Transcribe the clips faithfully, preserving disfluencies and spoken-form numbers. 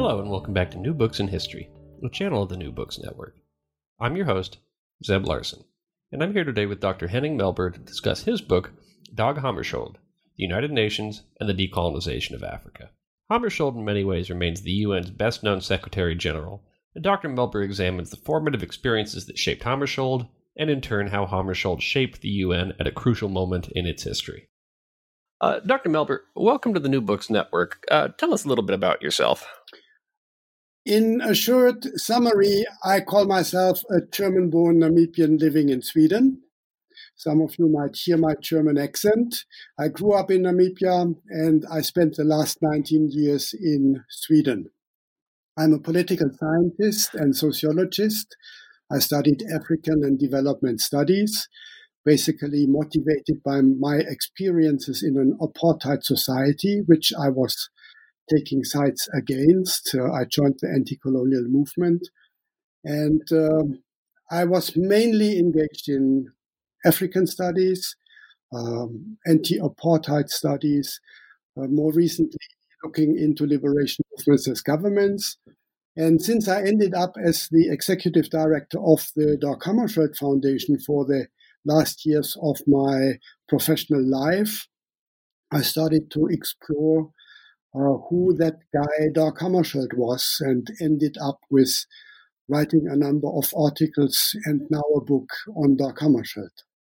Hello and welcome back to New Books in History, a channel of the New Books Network. I'm your host, Zeb Larson, and I'm here today with Doctor Henning Melber to discuss his book, Dag Hammarskjöld, The United Nations and the Decolonization of Africa. Hammarskjöld in many ways remains the U N's best-known Secretary General, and Doctor Melber examines the formative experiences that shaped Hammarskjöld, and in turn how Hammarskjöld shaped the U N at a crucial moment in its history. Uh, Doctor Melber, welcome to the New Books Network. Uh, tell us a little bit about yourself. In a short summary, I call myself a German-born Namibian living in Sweden. Some of you might hear my German accent. I grew up in Namibia and I spent the last nineteen years in Sweden. I'm a political scientist and sociologist. I studied African and development studies, basically motivated by my experiences in an apartheid society, which I was taking sides against. Uh, I joined the anti-colonial movement, and uh, I was mainly engaged in African studies, um, anti-apartheid studies, uh, more recently looking into liberation movements as governments. And since I ended up as the executive director of the Dag Hammarskjöld Foundation for the last years of my professional life, I started to explore Uh, who that guy Dag Hammarskjöld was, and ended up with writing a number of articles and now a book on Dag Hammarskjöld.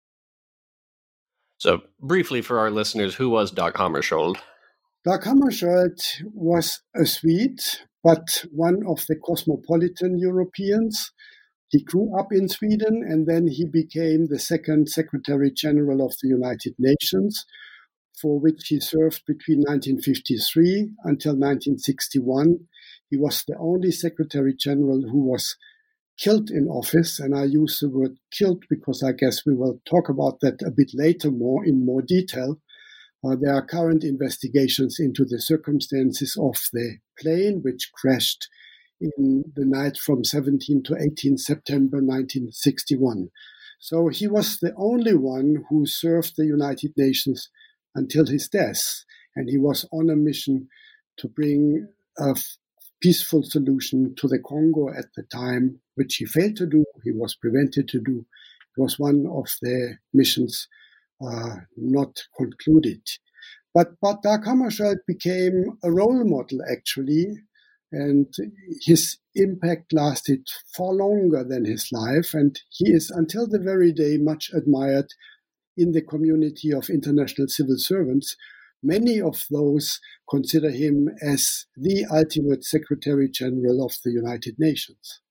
So, briefly for our listeners, who was Dag Hammarskjöld? Dag Hammarskjöld was a Swede, but one of the cosmopolitan Europeans. He grew up in Sweden, and then he became the second Secretary General of the United Nations, for which he served between nineteen fifty-three until nineteen sixty-one. He was the only Secretary General who was killed in office, and I use the word killed because I guess we will talk about that a bit later more in more detail. Uh, there are current investigations into the circumstances of the plane which crashed in the night from seventeenth to eighteenth September nineteen sixty-one. So he was the only one who served the United Nations until his death, and he was on a mission to bring a f- peaceful solution to the Congo at the time, which he failed to do. He was prevented to do. It was one of the missions uh, not concluded. But, but Dag Hammarskjöld became a role model, actually, and his impact lasted far longer than his life, and he is, until the very day, much admired in the community of international civil servants. Many of those consider him as the ultimate Secretary General of the United Nations.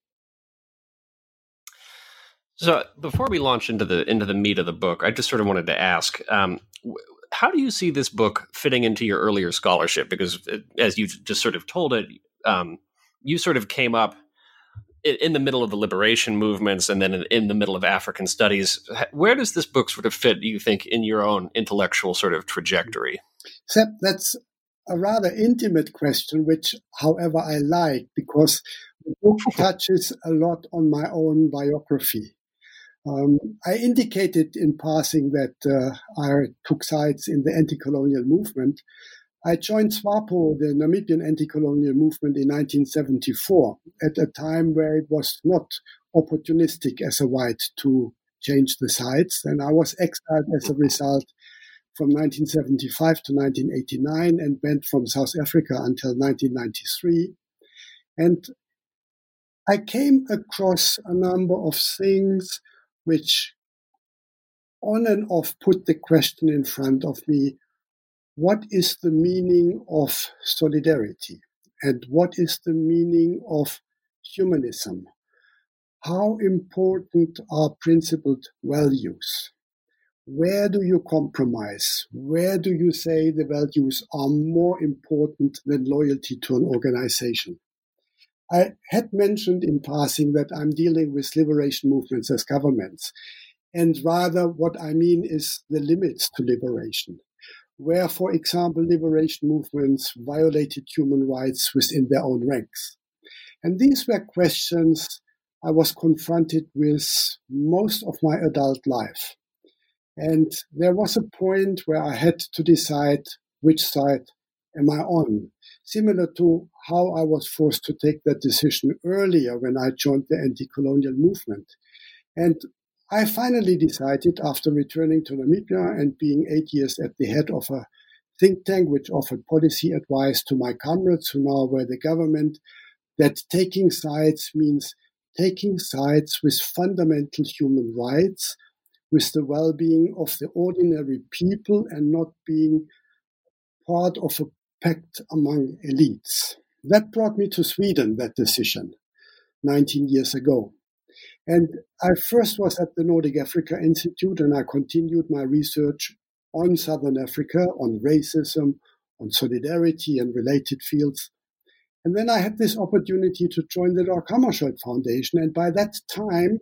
So before we launch into the into the meat of the book, I just sort of wanted to ask, um, how do you see this book fitting into your earlier scholarship? Because as you just sort of told it, um, you sort of came up in the middle of the liberation movements and then in the middle of African studies. Where does this book sort of fit, do you think, in your own intellectual sort of trajectory? So that's a rather intimate question, which, however, I like, because the book touches a lot on my own biography. Um, I indicated in passing that uh, I took sides in the anti-colonial movement. I joined SWAPO, the Namibian anti-colonial movement, in nineteen seventy-four, at a time where it was not opportunistic as a white to change the sides. And I was exiled as a result from nineteen seventy-five to nineteen eighty-nine and went from South Africa until nineteen ninety-three. And I came across a number of things which on and off put the question in front of me: what is the meaning of solidarity? And what is the meaning of humanism? How important are principled values? Where do you compromise? Where do you say the values are more important than loyalty to an organization? I had mentioned in passing that I'm dealing with liberation movements as governments. And rather what I mean is the limits to liberation, where, for example, liberation movements violated human rights within their own ranks. And these were questions I was confronted with most of my adult life. And there was a point where I had to decide which side am I on? Similar to how I was forced to take that decision earlier when I joined the anti-colonial movement. And I finally decided, after returning to Namibia and being eight years at the head of a think tank which offered policy advice to my comrades who now were the government, that taking sides means taking sides with fundamental human rights, with the well-being of the ordinary people, and not being part of a pact among elites. That brought me to Sweden, that decision, nineteen years ago. And I first was at the Nordic Africa Institute, and I continued my research on Southern Africa, on racism, on solidarity and related fields. And then I had this opportunity to join the Dag Hammarskjöld Foundation. And by that time,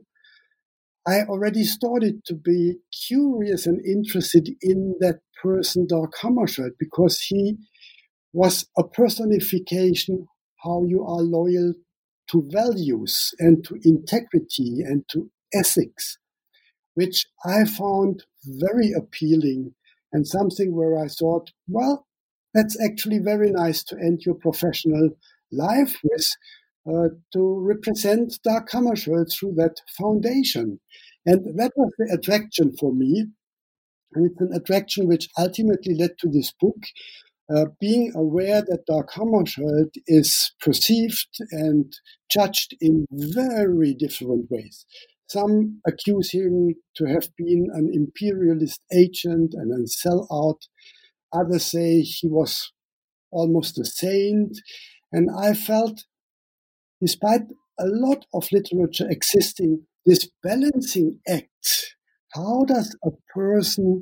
I already started to be curious and interested in that person, Dag Hammarskjöld, because he was a personification how you are loyal to values and to integrity and to ethics, which I found very appealing and something where I thought, well, that's actually very nice to end your professional life with, uh, to represent Dag Hammarskjöld through that foundation. And that was the attraction for me. And it's an attraction which ultimately led to this book, uh, being aware that Dag Hammarskjöld is perceived and judged in very different ways. Some accuse him to have been an imperialist agent and a sellout. Others say he was almost a saint. And I felt, despite a lot of literature existing, this balancing act, how does a person,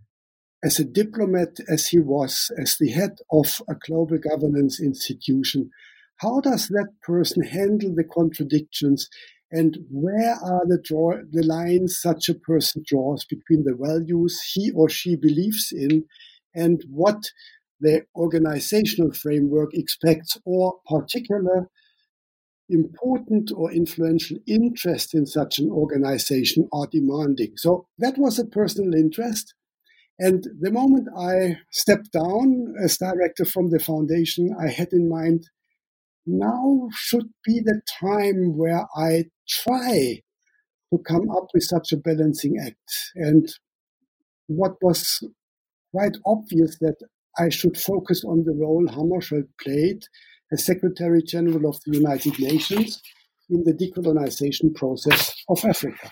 as a diplomat as he was, as the head of a global governance institution, how does that person handle the contradictions, and where are the, draw, the lines such a person draws between the values he or she believes in and what the organizational framework expects, or particular important or influential interest in such an organization are demanding. So that was a personal interest. And the moment I stepped down as director from the foundation, I had in mind, now should be the time where I try to come up with such a balancing act. And what was quite obvious that I should focus on the role Hammarskjöld played as Secretary General of the United Nations in the decolonization process of Africa.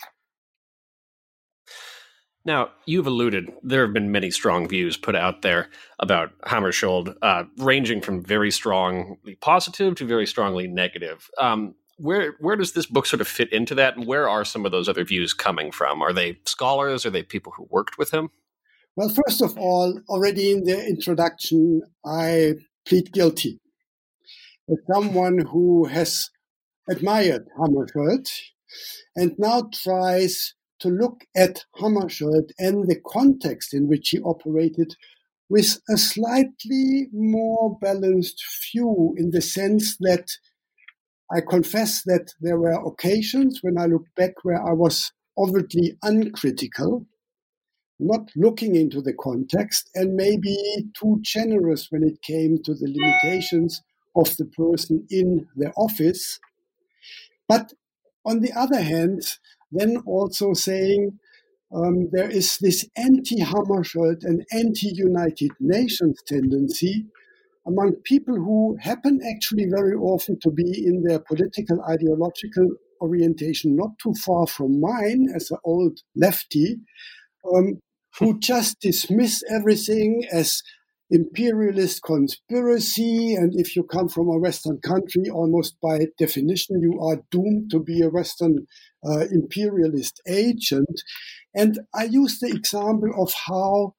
Now, you've alluded, there have been many strong views put out there about Hammarskjöld, uh, ranging from very strongly positive to very strongly negative. Um, where where does this book sort of fit into that, and where are some of those other views coming from? Are they scholars? Are they people who worked with him? Well, first of all, already in the introduction, I plead guilty. As someone who has admired Hammarskjöld and now tries to look at Hammarskjöld and the context in which he operated with a slightly more balanced view, in the sense that I confess that there were occasions when I look back where I was overtly uncritical, not looking into the context, and maybe too generous when it came to the limitations of the person in the office. But on the other hand, then also saying um, there is this anti-Hammarskjöld and anti-United Nations tendency among people who happen actually very often to be in their political ideological orientation not too far from mine as an old lefty, um, who just dismiss everything as imperialist conspiracy, and if you come from a Western country, almost by definition, you are doomed to be a Western uh, imperialist agent. And I use the example of how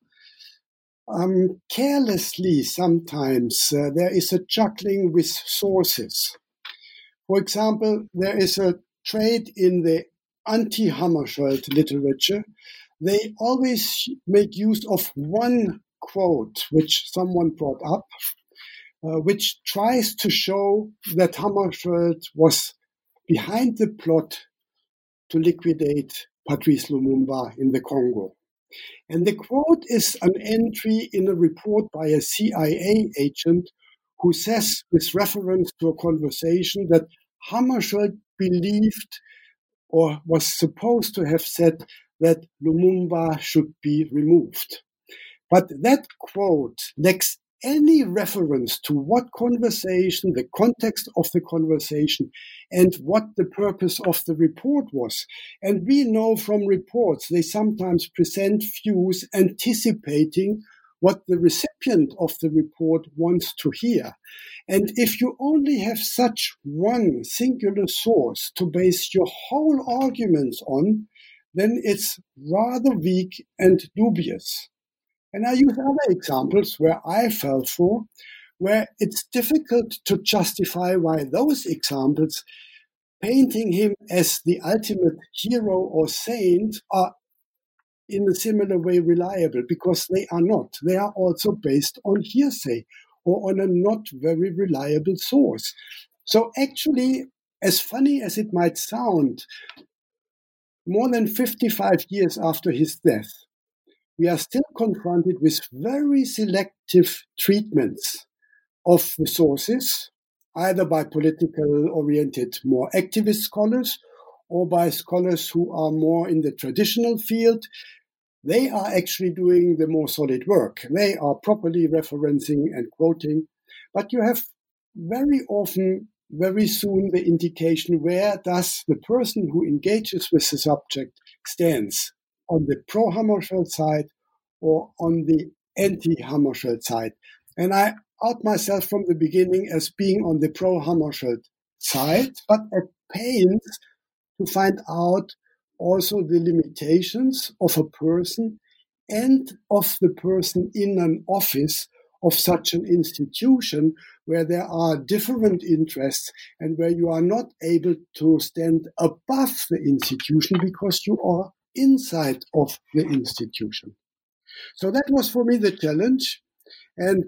um, carelessly sometimes uh, there is a juggling with sources. For example, there is a trait in the anti-Hammarskjöld literature. They always make use of one quote, which someone brought up, uh, which tries to show that Hammarskjöld was behind the plot to liquidate Patrice Lumumba in the Congo. And the quote is an entry in a report by a C I A agent who says, with reference to a conversation, that Hammarskjöld believed or was supposed to have said that Lumumba should be removed. But that quote lacks any reference to what conversation, the context of the conversation, and what the purpose of the report was. And we know from reports they sometimes present views anticipating what the recipient of the report wants to hear. And if you only have such one singular source to base your whole arguments on, then it's rather weak and dubious. And I use other examples where I fell for, where it's difficult to justify why those examples, painting him as the ultimate hero or saint, are in a similar way reliable, because they are not. They are also based on hearsay or on a not very reliable source. So actually, as funny as it might sound, more than fifty-five years after his death, we are still confronted with very selective treatments of the sources, either by political-oriented, more activist scholars, or by scholars who are more in the traditional field. They are actually doing the more solid work. They are properly referencing and quoting. But you have very often, very soon, the indication where does the person who engages with the subject stands, on the pro-Hammarskjöld side or on the anti-Hammarskjöld side. And I out myself from the beginning as being on the pro-Hammarskjöld side, but at pains to find out also the limitations of a person and of the person in an office of such an institution where there are different interests and where you are not able to stand above the institution because you are inside of the institution. So that was for me the challenge. And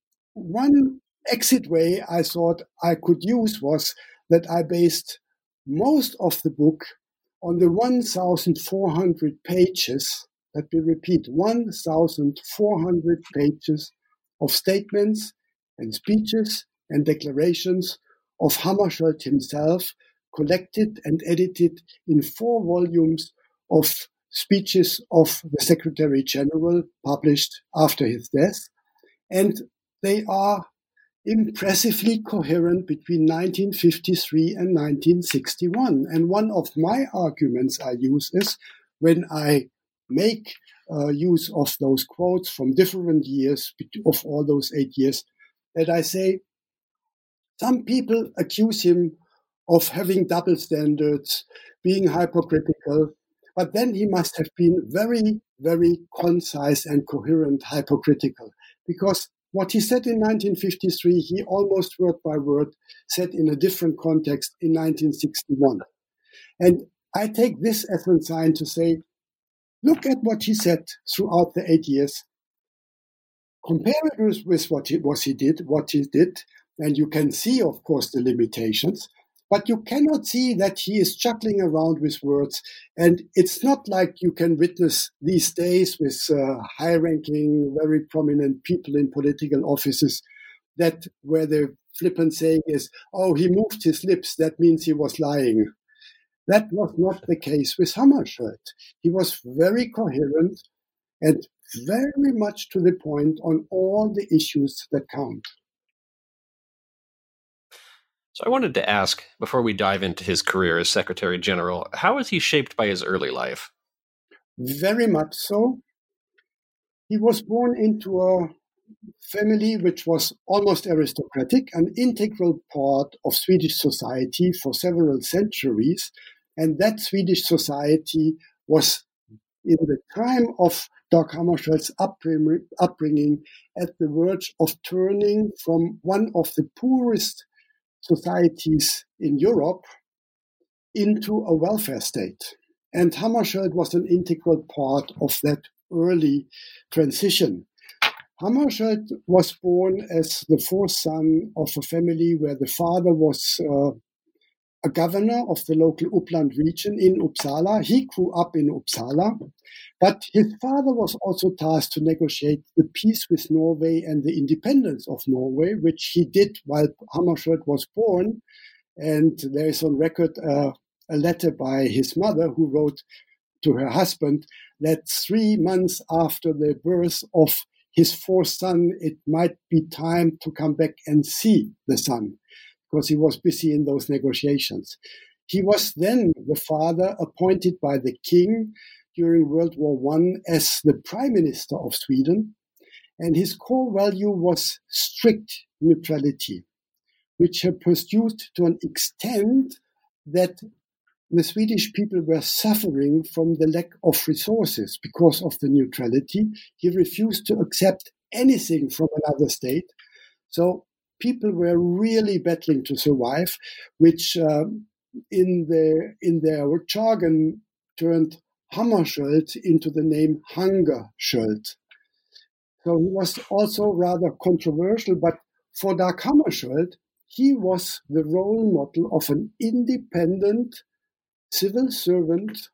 one exit way I thought I could use was that I based most of the book on the one thousand four hundred pages, let me repeat, one thousand four hundred pages of statements and speeches and declarations of Hammarskjöld himself, collected and edited in four volumes of speeches of the Secretary General, published after his death. And they are impressively coherent between nineteen fifty-three and nineteen sixty-one. And one of my arguments I use is when I make uh, use of those quotes from different years, of all those eight years, that I say some people accuse him of having double standards, being hypocritical, but then he must have been very, very concise and coherent hypocritical, because what he said in nineteen fifty-three, he almost word by word said in a different context in nineteen sixty-one. And I take this as a sign to say, look at what he said throughout the eight years, compare it with what he, what he did, what he did, and you can see, of course, the limitations. But you cannot see that he is juggling around with words. And it's not like you can witness these days with uh, high-ranking, very prominent people in political offices, that where the flippant saying is, oh, he moved his lips, that means he was lying. That was not the case with Hammarskjöld. He was very coherent and very much to the point on all the issues that count. So I wanted to ask, before we dive into his career as Secretary General, how was he shaped by his early life? Very much so. He was born into a family which was almost aristocratic, an integral part of Swedish society for several centuries. And that Swedish society was, in the time of Dag Hammarskjöld's upbringing, at the verge of turning from one of the poorest societies in Europe into a welfare state. And Hammarskjöld was an integral part of that early transition. Hammarskjöld was born as the fourth son of a family where the father was uh, a governor of the local Uppland region in Uppsala. He grew up in Uppsala, but his father was also tasked to negotiate the peace with Norway and the independence of Norway, which he did while Hammarskjöld was born. And there is on record uh, a letter by his mother who wrote to her husband that three months after the birth of his fourth son, it might be time to come back and see the son, because he was busy in those negotiations. He was then the father appointed by the king during World War One as the prime minister of Sweden, and his core value was strict neutrality, which he pursued to an extent that the Swedish people were suffering from the lack of resources because of the neutrality. He refused to accept anything from another state. So people were really battling to survive, which um, in the in their jargon turned Hammarskjöld into the name Hungerskjöld. So he was also rather controversial, but for Dag Hammarskjöld, he was the role model of an independent civil servant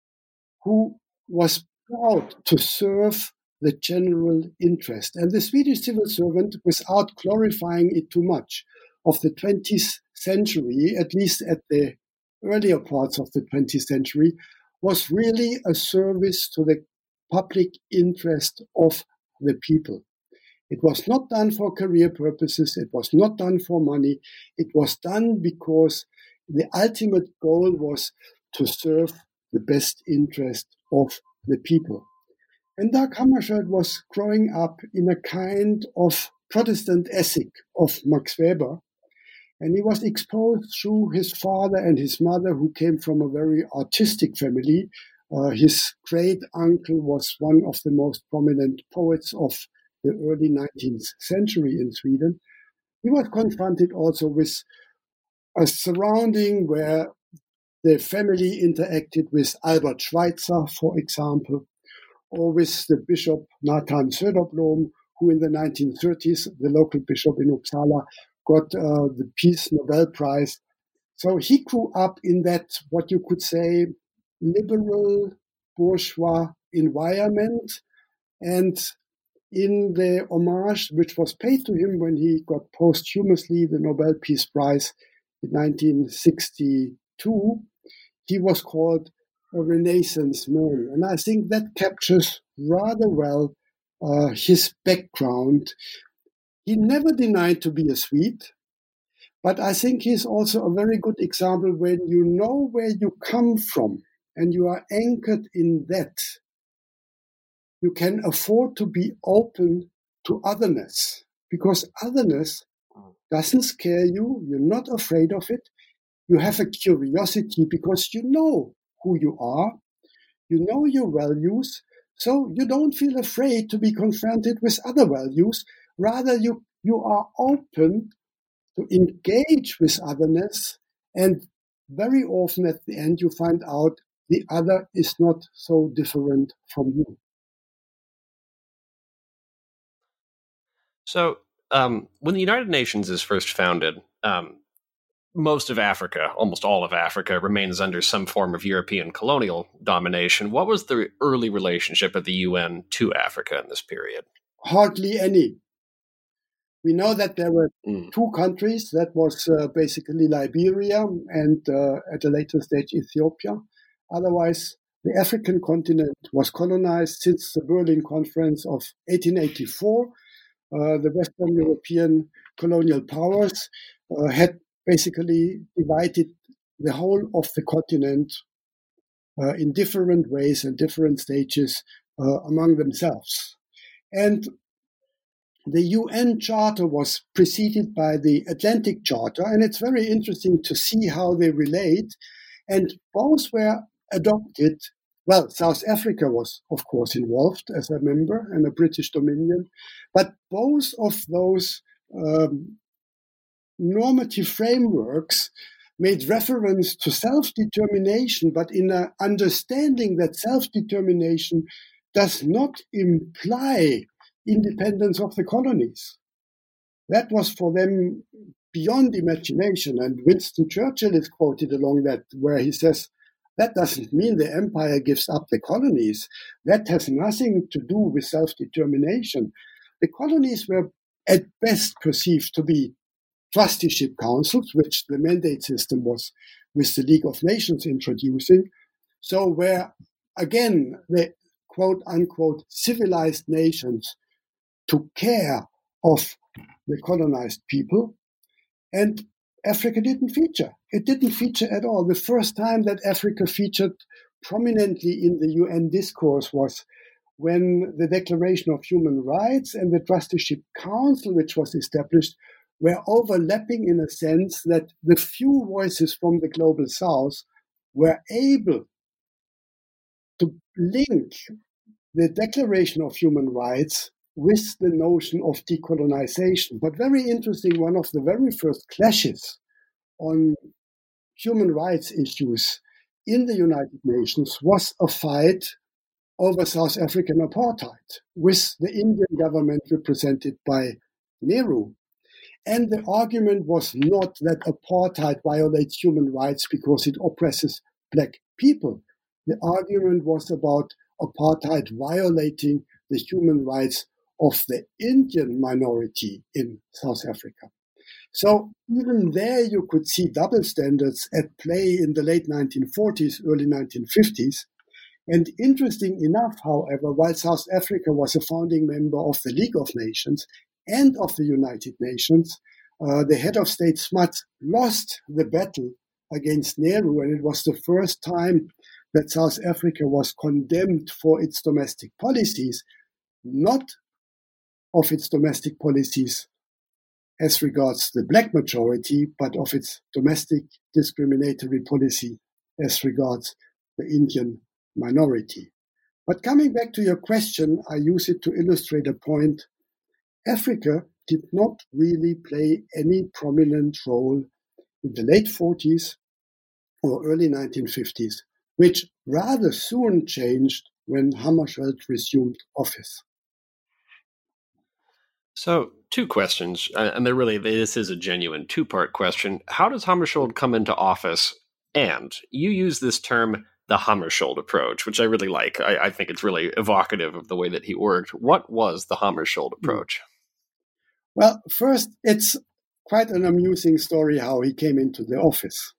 who was proud to serve the general interest. And the Swedish civil servant, without glorifying it too much, of the twentieth century, at least at the earlier parts of the twentieth century, was really a service to the public interest of the people. It was not done for career purposes. It was not done for money. It was done because the ultimate goal was to serve the best interest of the people. And Dag Hammarskjöld was growing up in a kind of Protestant ethic of Max Weber, and he was exposed through his father and his mother, who came from a very artistic family. Uh, his great uncle was one of the most prominent poets of the early nineteenth century in Sweden. He was confronted also with a surrounding where the family interacted with Albert Schweitzer, for example, or with the Bishop Nathan Söderblom, who in the nineteen thirties, the local bishop in Uppsala, got uh, the Peace Nobel Prize. So he grew up in that, what you could say, liberal bourgeois environment, and in the homage which was paid to him when he got posthumously the Nobel Peace Prize in nineteen sixty-two, he was called a Renaissance man. And I think that captures rather well uh, his background. He never denied to be a Swede, but I think he's also a very good example when you know where you come from and you are anchored in that. You can afford to be open to otherness, because otherness doesn't scare you. You're not afraid of it. You have a curiosity because you know who you are. You know your values. So you don't feel afraid to be confronted with other values. Rather, you, you are open to engage with otherness. And very often at the end, you find out the other is not so different from you. So um, when the United Nations is first founded, um, most of Africa, almost all of Africa, remains under some form of European colonial domination. What was the early relationship of the U N to Africa in this period? Hardly any. We know that there were mm. two countries. That was uh, basically Liberia and uh, at a later stage Ethiopia. Otherwise, the African continent was colonized since the Berlin Conference of eighteen eighty-four. Uh, the Western European colonial powers uh, had basically divided the whole of the continent uh, in different ways and different stages uh, among themselves. And the U N Charter was preceded by the Atlantic Charter, and it's very interesting to see how they relate. And both were adopted. Well, South Africa was, of course, involved as a member and a British Dominion, but both of those um, normative frameworks made reference to self-determination, but in an understanding that self-determination does not imply independence of the colonies. That was for them beyond imagination. And Winston Churchill is quoted along that, where he says, that doesn't mean the empire gives up the colonies. That has nothing to do with self-determination. The colonies were at best perceived to be trusteeship councils, which the mandate system was with the League of Nations introducing. So where, again, the quote-unquote civilized nations took care of the colonized people, and Africa didn't feature. It didn't feature at all. The first time that Africa featured prominently in the U N discourse was when the Declaration of Human Rights and the Trusteeship Council, which was established, were overlapping in a sense that the few voices from the Global South were able to link the Declaration of Human Rights with the notion of decolonization. But very interesting, one of the very first clashes on human rights issues in the United Nations was a fight over South African apartheid with the Indian government represented by Nehru. And the argument was not that apartheid violates human rights because it oppresses black people. The argument was about apartheid violating the human rights of the Indian minority in South Africa. So even there you could see double standards at play in the late nineteen forties, early nineteen fifties. And interesting enough, however, while South Africa was a founding member of the League of Nations and of the United Nations, uh, the head of state Smuts lost the battle against Nehru, and it was the first time that South Africa was condemned for its domestic policies, not of its domestic policies as regards the black majority, but of its domestic discriminatory policy as regards the Indian minority. But coming back to your question, I use it to illustrate a point. Africa did not really play any prominent role in the late forties or early nineteen fifties, which rather soon changed when Hammarskjöld resumed office. So, two questions, and they're really, this is a genuine two-part question. How does Hammarskjöld come into office? And you use this term, the Hammarskjöld approach, which I really like. I, I think it's really evocative of the way that he worked. What was the Hammarskjöld approach? Well, first, it's quite an amusing story how he came into the office.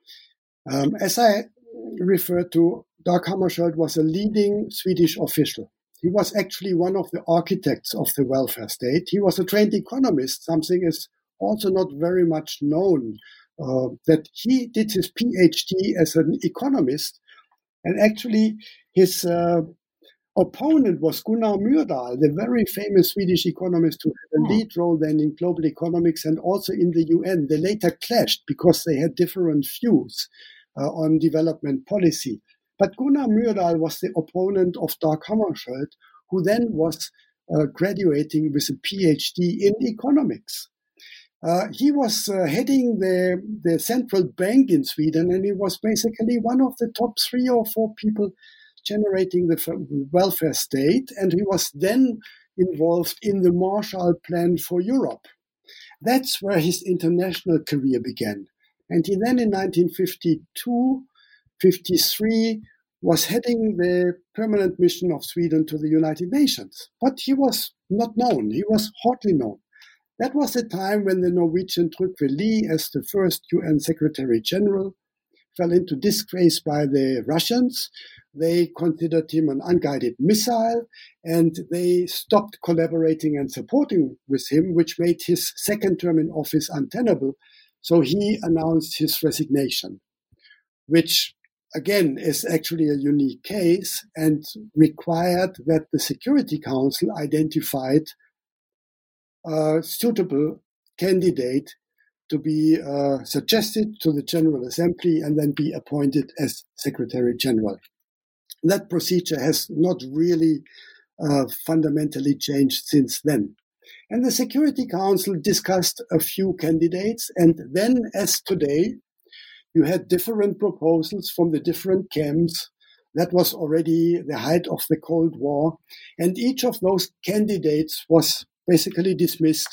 Um, as I referred to, Dag Hammarskjöld was a leading Swedish official. He was actually one of the architects of the welfare state. He was a trained economist, something is also not very much known, uh, that he did his PhD as an economist. And actually, his uh, opponent was Gunnar Myrdal, the very famous Swedish economist who had a lead role then in global economics and also in the U N. They later clashed because they had different views uh, on development policy. But Gunnar Myrdal was the opponent of Dag Hammarskjöld, who then was uh, graduating with a PhD in economics. Uh, he was uh, heading the, the central bank in Sweden, and he was basically one of the top three or four people generating the welfare state, and he was then involved in the Marshall Plan for Europe. That's where his international career began. And he then in nineteen fifty-two, fifty-three was heading the permanent mission of Sweden to the United Nations. But he was not known. He was hardly known. That was the time when the Norwegian Trygve Lie, as the first U N Secretary General, fell into disgrace by the Russians. They considered him an unguided missile, and they stopped collaborating and supporting with him, which made his second term in office untenable. So he announced his resignation, which again is actually a unique case and required that the Security Council identified a suitable candidate to be uh, suggested to the General Assembly and then be appointed as Secretary General. That procedure has not really uh, fundamentally changed since then. And the Security Council discussed a few candidates, and then, as today, you had different proposals from the different camps. That was already the height of the Cold War, and each of those candidates was basically dismissed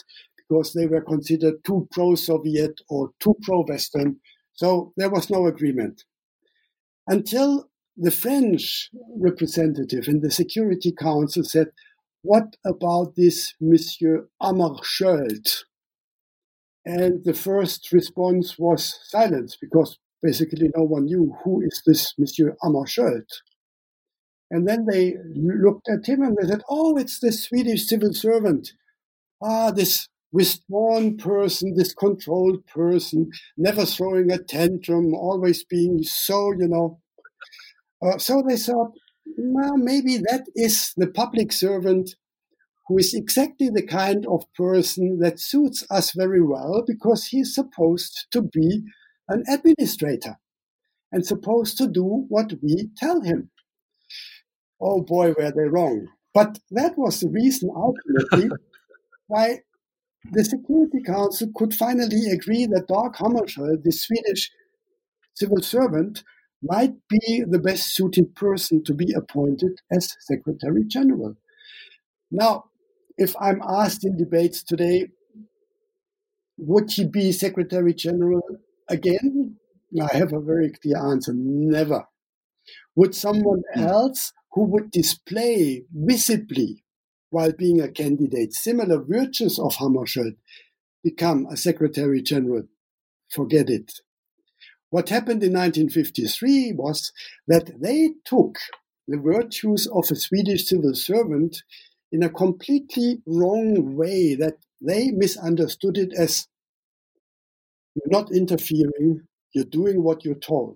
because they were considered too pro-Soviet or too pro-Western. So there was no agreement. Until the French representative in the Security Council said, what about this Monsieur Hammarskjöld? And the first response was silence, because basically no one knew who is this Monsieur Hammarskjöld. And then they looked at him and they said, oh, it's the Swedish civil servant. Ah, this withdrawn person, this controlled person, never throwing a tantrum, always being so, you know. Uh, so they thought, well, maybe that is the public servant who is exactly the kind of person that suits us very well, because he's supposed to be an administrator and supposed to do what we tell him. Oh boy, were they wrong. But that was the reason ultimately why the Security Council could finally agree that Dag Hammarskjöld, the Swedish civil servant, might be the best suited person to be appointed as Secretary General. Now, if I'm asked in debates today, would he be Secretary General again? I have a very clear answer, never. Would someone else who would display visibly, while being a candidate, similar virtues of Hammarskjöld, become a Secretary General? Forget it. What happened in nineteen fifty-three was that they took the virtues of a Swedish civil servant in a completely wrong way, that they misunderstood it as you're not interfering, you're doing what you're told.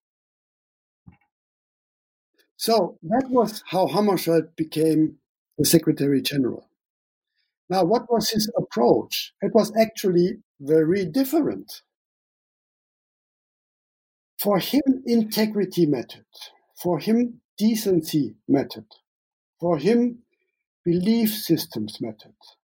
So that was how Hammarskjöld became the Secretary General. Now, what was his approach? It was actually very different. For him, integrity mattered. For him, decency mattered. For him, belief systems mattered.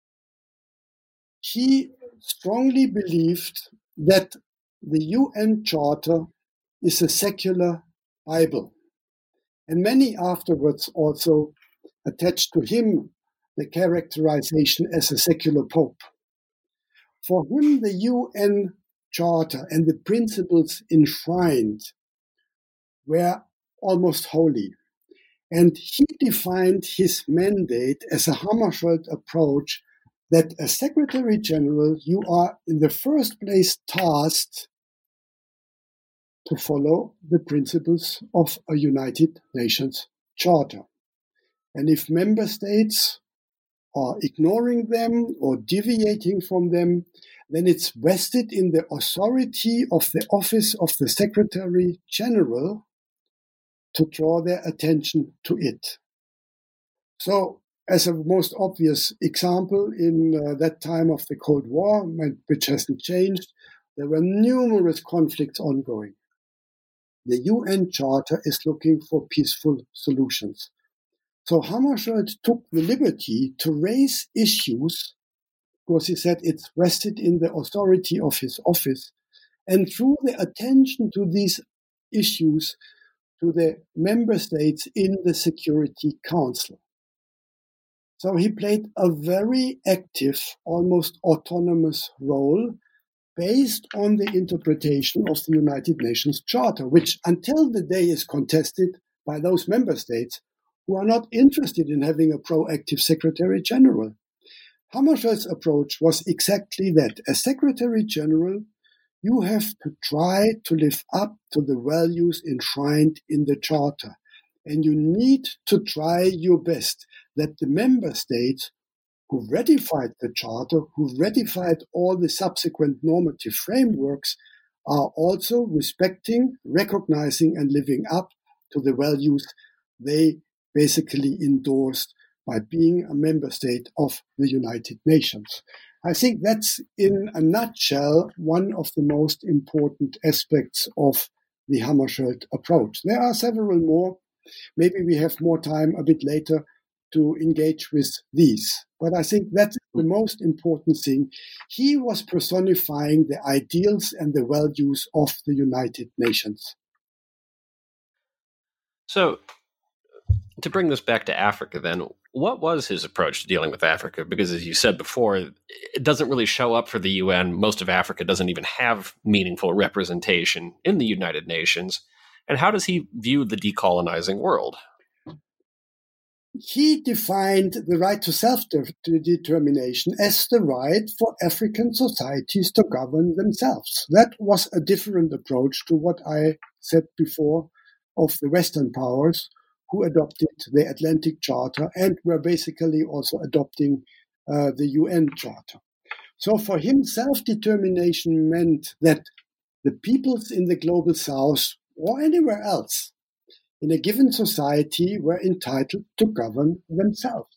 He strongly believed that the U N Charter is a secular Bible. And many afterwards also attached to him the characterization as a secular pope. For him, the U N Charter and the principles enshrined were almost holy. And he defined his mandate as a Hammarskjöld approach, that as Secretary General, you are in the first place tasked to follow the principles of a United Nations Charter. And if member states are ignoring them or deviating from them, then it's vested in the authority of the office of the Secretary General to draw their attention to it. So, as a most obvious example, in uh, that time of the Cold War, which hasn't changed, there were numerous conflicts ongoing. The U N Charter is looking for peaceful solutions. So Hammarskjöld took the liberty to raise issues, because he said it's vested in the authority of his office, and drew the attention to these issues to the member states in the Security Council. So he played a very active, almost autonomous role based on the interpretation of the United Nations Charter, which until the day is contested by those member states who are not interested in having a proactive Secretary General. Hammarskjöld's approach was exactly that. As Secretary General, you have to try to live up to the values enshrined in the Charter. And you need to try your best that the member states who ratified the Charter, who ratified all the subsequent normative frameworks, are also respecting, recognizing, and living up to the values they basically endorsed by being a member state of the United Nations. I think that's, in a nutshell, one of the most important aspects of the Hammarskjöld approach. There are several more. Maybe we have more time a bit later to engage with these. But I think that's the most important thing. He was personifying the ideals and the values of the United Nations. So to bring this back to Africa, then, what was his approach to dealing with Africa? Because, as you said before, it doesn't really show up for the U N. Most of Africa doesn't even have meaningful representation in the United Nations. And how does he view the decolonizing world? He defined the right to self-determination as the right for African societies to govern themselves. That was a different approach to what I said before of the Western powers, who adopted the Atlantic Charter and were basically also adopting uh, the U N Charter. So for him, self-determination meant that the peoples in the global south or anywhere else in a given society were entitled to govern themselves.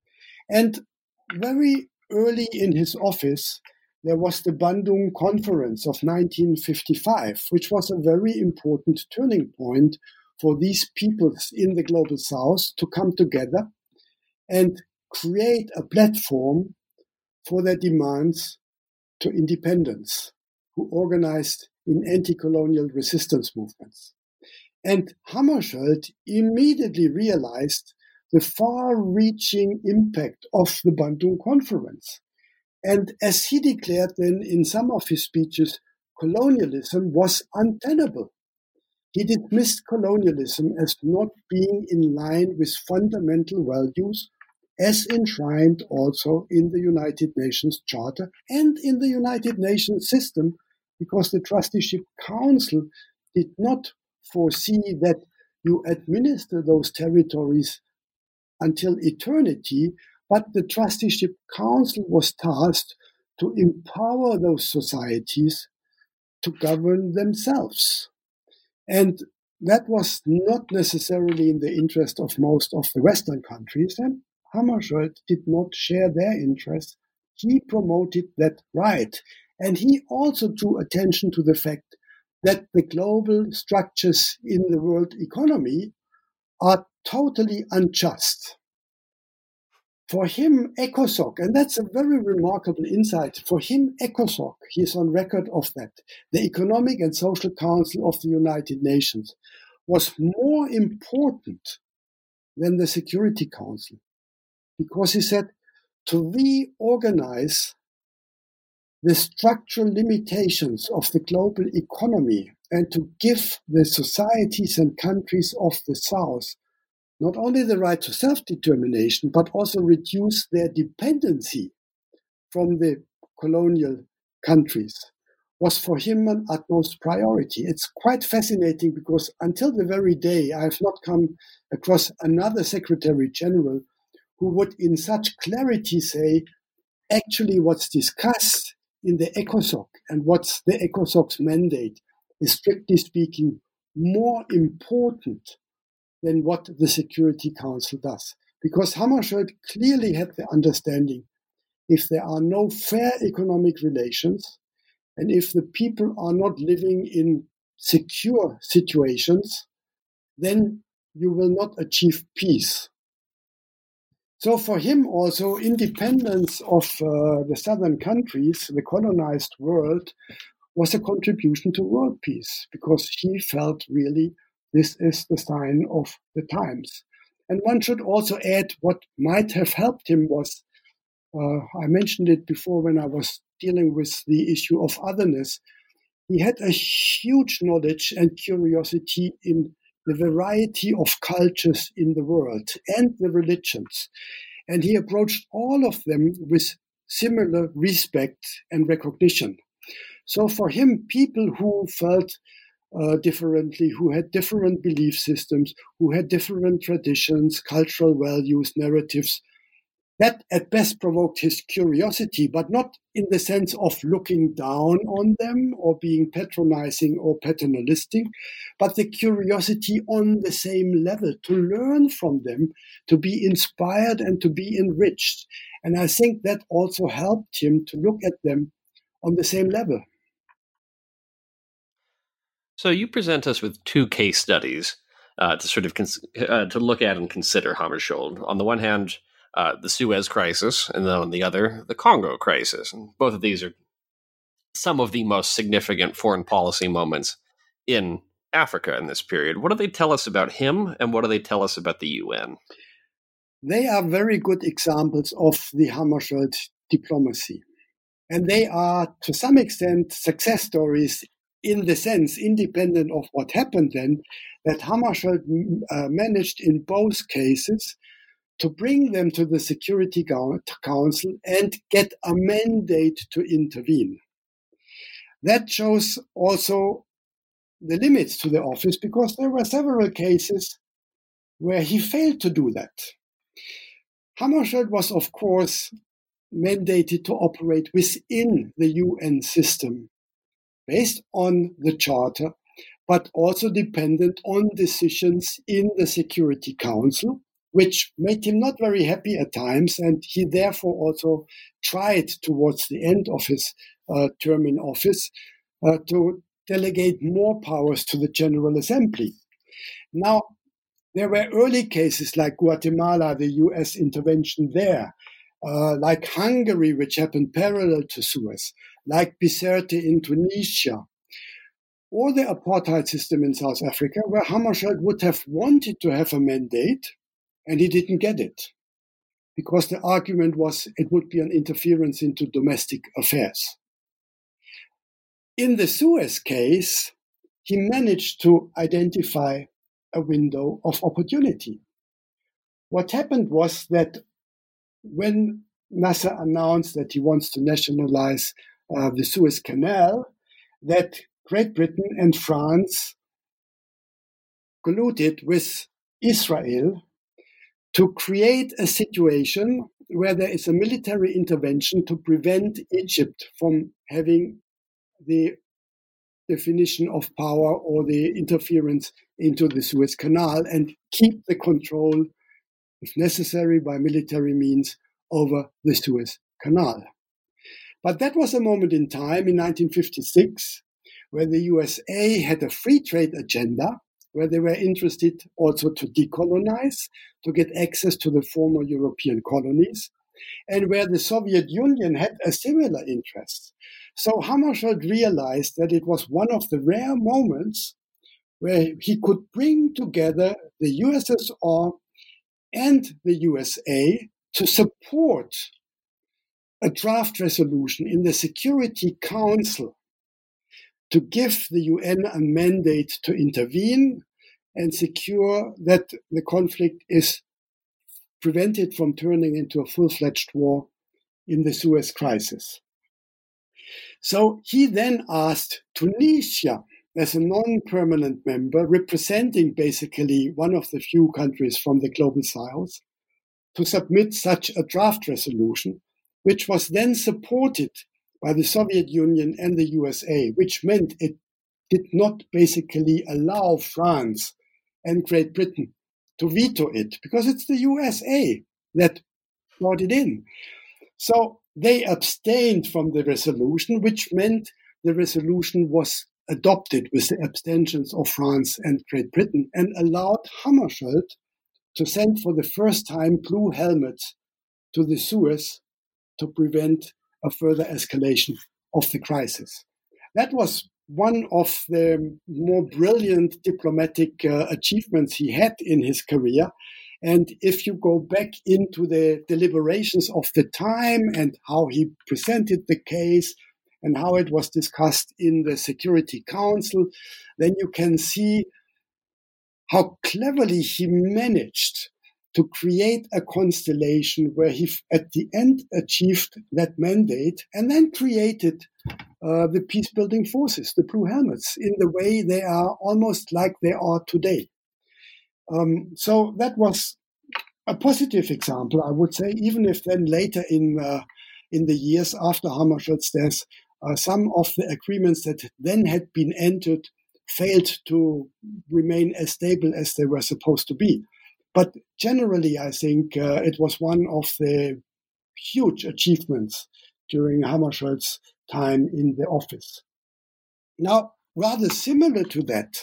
And very early in his office, there was the Bandung Conference of nineteen fifty-five, which was a very important turning point for these peoples in the global south to come together and create a platform for their demands to independence, who organized in anti-colonial resistance movements. And Hammarskjöld immediately realized the far-reaching impact of the Bandung Conference. And as he declared then in some of his speeches, colonialism was untenable. He dismissed colonialism as not being in line with fundamental values, as enshrined also in the United Nations Charter and in the United Nations system, because the Trusteeship Council did not foresee that you administer those territories until eternity, but the Trusteeship Council was tasked to empower those societies to govern themselves. And that was not necessarily in the interest of most of the Western countries, and Hammarskjöld did not share their interests. He promoted that right. And he also drew attention to the fact that the global structures in the world economy are totally unjust. For him, ECOSOC, and that's a very remarkable insight, for him, ECOSOC, he's on record of that, the Economic and Social Council of the United Nations, was more important than the Security Council. Because he said, to reorganize the structural limitations of the global economy and to give the societies and countries of the South not only the right to self-determination, but also reduce their dependency from the colonial countries, was for him an utmost priority. It's quite fascinating because until the very day, I have not come across another Secretary General who would in such clarity say, actually what's discussed in the ECOSOC and what's the ECOSOC's mandate is, strictly speaking, more important than what the Security Council does. Because Hammarskjöld clearly had the understanding, if there are no fair economic relations, and if the people are not living in secure situations, then you will not achieve peace. So for him also, independence of uh, the southern countries, the colonized world, was a contribution to world peace, because he felt really this is the sign of the times. And one should also add what might have helped him was, uh, I mentioned it before when I was dealing with the issue of otherness, he had a huge knowledge and curiosity in the variety of cultures in the world and the religions. And he approached all of them with similar respect and recognition. So for him, people who felt uh, differently, who had different belief systems, who had different traditions, cultural values, narratives, that at best provoked his curiosity, but not in the sense of looking down on them or being patronizing or paternalistic, but the curiosity on the same level, to learn from them, to be inspired and to be enriched. And I think that also helped him to look at them on the same level. So you present us with two case studies uh, to sort of cons- uh, to look at and consider Hammarskjöld. On the one hand, Uh, the Suez Crisis, and then on the other, the Congo Crisis. And both of these are some of the most significant foreign policy moments in Africa in this period. What do they tell us about him, and what do they tell us about the U N? They are very good examples of the Hammarskjöld diplomacy. And they are, to some extent, success stories in the sense, independent of what happened then, that Hammarskjöld uh, managed in both cases to bring them to the Security Council and get a mandate to intervene. That shows also the limits to the office, because there were several cases where he failed to do that. Hammarskjöld was, of course, mandated to operate within the U N system based on the Charter, but also dependent on decisions in the Security Council, which made him not very happy at times, and he therefore also tried towards the end of his uh, term in office uh, to delegate more powers to the General Assembly. Now, there were early cases like Guatemala, the U S intervention there, uh, like Hungary, which happened parallel to Suez, like Bizerte in Tunisia, or the apartheid system in South Africa, where Hammarskjöld would have wanted to have a mandate, and he didn't get it, because the argument was it would be an interference into domestic affairs. In the Suez case, he managed to identify a window of opportunity. What happened was that when Nasser announced that he wants to nationalize uh, the Suez Canal, that Great Britain and France colluded with Israel to create a situation where there is a military intervention to prevent Egypt from having the definition of power or the interference into the Suez Canal, and keep the control, if necessary, by military means over the Suez Canal. But that was a moment in time in nineteen fifty-six where the U S A had a free trade agenda, where they were interested also to decolonize, to get access to the former European colonies, and where the Soviet Union had a similar interest. So Hammarskjöld realized that it was one of the rare moments where he could bring together the U S S R and the U S A to support a draft resolution in the Security Council to give the U N a mandate to intervene and secure that the conflict is prevented from turning into a full-fledged war in the Suez Crisis. So he then asked Tunisia, as a non-permanent member, representing basically one of the few countries from the global south, to submit such a draft resolution, which was then supported by the Soviet Union and the U S A, which meant it did not basically allow France and Great Britain to veto it, because it's the U S A that brought it in. So they abstained from the resolution, which meant the resolution was adopted with the abstentions of France and Great Britain, and allowed Hammarskjöld to send for the first time blue helmets to the Suez to prevent a further escalation of the crisis. That was one of the more brilliant diplomatic uh, achievements he had in his career. And if you go back into the deliberations of the time and how he presented the case and how it was discussed in the Security Council, then you can see how cleverly he managed to create a constellation where he at the end achieved that mandate, and then created uh, the peace-building forces, the Blue Helmets, in the way they are, almost like they are today. Um, so that was a positive example, I would say, even if then later in uh, in the years after Hammarskjöld's death, uh, some of the agreements that then had been entered failed to remain as stable as they were supposed to be. But generally, I think uh, it was one of the huge achievements during Hammarskjöld's time in the office. Now, rather similar to that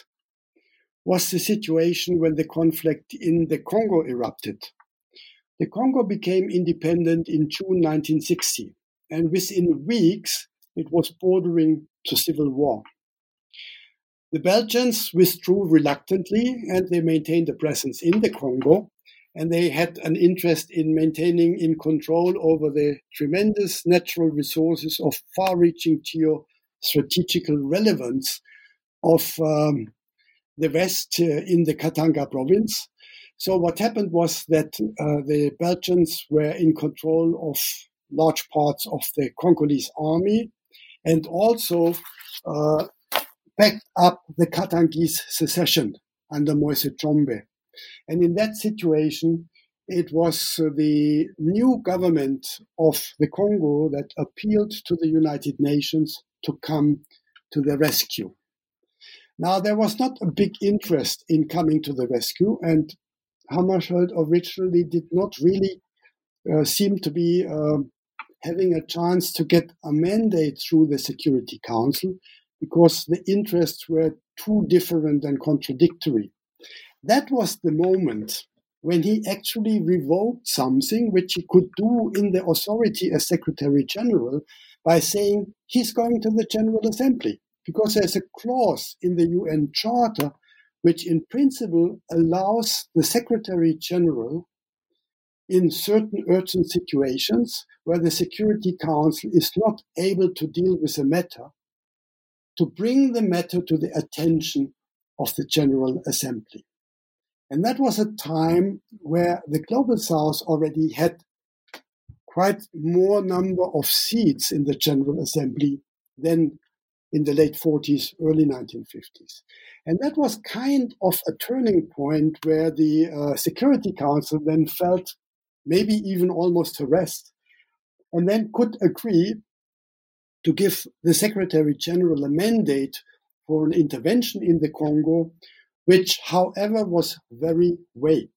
was the situation when the conflict in the Congo erupted. The Congo became independent in June nineteen sixty, and within weeks, it was bordering to civil war. The Belgians withdrew reluctantly, and they maintained a presence in the Congo, and they had an interest in maintaining in control over the tremendous natural resources of far-reaching geostrategical relevance of um, the West uh, in the Katanga province. So what happened was that uh, the Belgians were in control of large parts of the Congolese army and also uh, backed up the Katangese secession under Moise Tshombe. And in that situation, it was uh, the new government of the Congo that appealed to the United Nations to come to the rescue. Now, there was not a big interest in coming to the rescue, and Hammarskjöld originally did not really uh, seem to be uh, having a chance to get a mandate through the Security Council because the interests were too different and contradictory. That was the moment when he actually revoked something which he could do in the authority as Secretary General by saying he's going to the General Assembly, because there's a clause in the U N Charter which in principle allows the Secretary General in certain urgent situations where the Security Council is not able to deal with a matter, to bring the matter to the attention of the General Assembly. And that was a time where the Global South already had quite more number of seats in the General Assembly than in the late forties, early nineteen fifties. And that was kind of a turning point where the uh, Security Council then felt maybe even almost harassed, and then could agree to give the Secretary General a mandate for an intervention in the Congo, which, however, was very vague,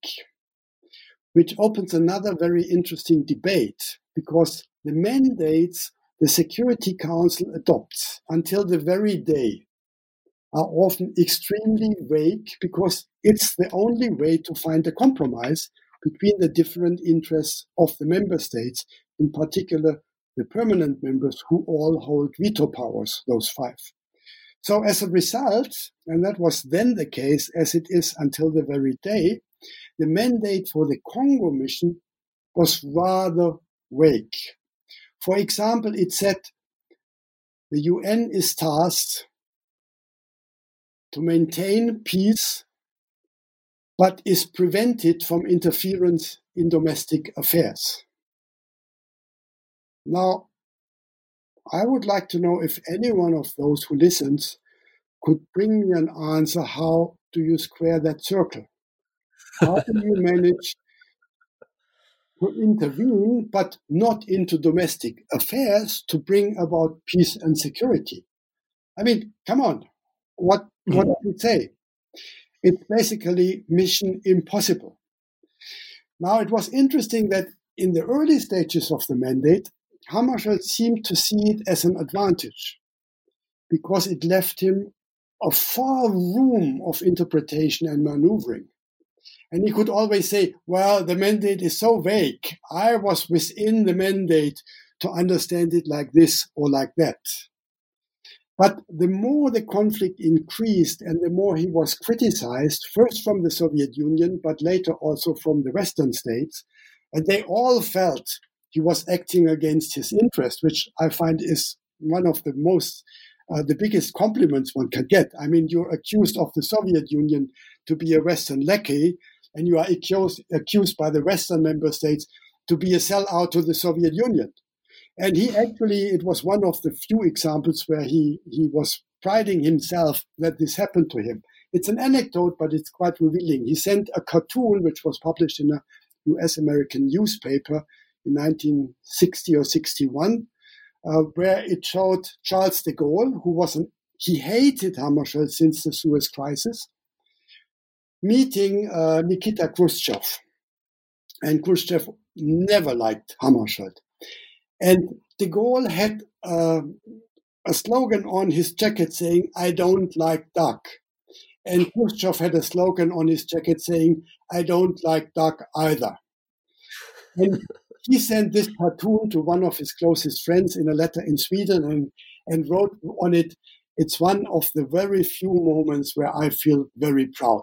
which opens another very interesting debate, because the mandates the Security Council adopts until the very day are often extremely vague, because it's the only way to find a compromise between the different interests of the member states, in particular the permanent members who all hold veto powers, those five. So as a result, and that was then the case as it is until the very day, the mandate for the Congo mission was rather vague. For example, it said the U N is tasked to maintain peace, but is prevented from interference in domestic affairs. Now, I would like to know if any one of those who listens could bring me an answer. How do you square that circle? How do you manage to intervene, but not into domestic affairs, to bring about peace and security? I mean, come on. What, what does it say? It's basically mission impossible. Now, it was interesting that in the early stages of the mandate, Hammarskjöld seemed to see it as an advantage, because it left him a far room of interpretation and maneuvering. And he could always say, well, the mandate is so vague. I was within the mandate to understand it like this or like that. But the more the conflict increased and the more he was criticized, first from the Soviet Union, but later also from the Western states, and they all felt he was acting against his interest, which I find is one of the most, uh, the biggest compliments one can get. I mean, you're accused of the Soviet Union to be a Western lackey, and you are accused, accused by the Western member states to be a sellout to the Soviet Union. And he actually, it was one of the few examples where he, he was priding himself that this happened to him. It's an anecdote, but it's quite revealing. He sent a cartoon, which was published in a U S American newspaper in nineteen sixty or sixty-one, uh, where it showed Charles de Gaulle, who was an, he hated Hammarskjöld since the Suez Crisis, meeting uh, Nikita Khrushchev. And Khrushchev never liked Hammarskjöld. And de Gaulle had uh, a slogan on his jacket saying, I don't like duck. And Khrushchev had a slogan on his jacket saying, I don't like duck either. And he sent this cartoon to one of his closest friends in a letter in Sweden and, and wrote on it, it's one of the very few moments where I feel very proud.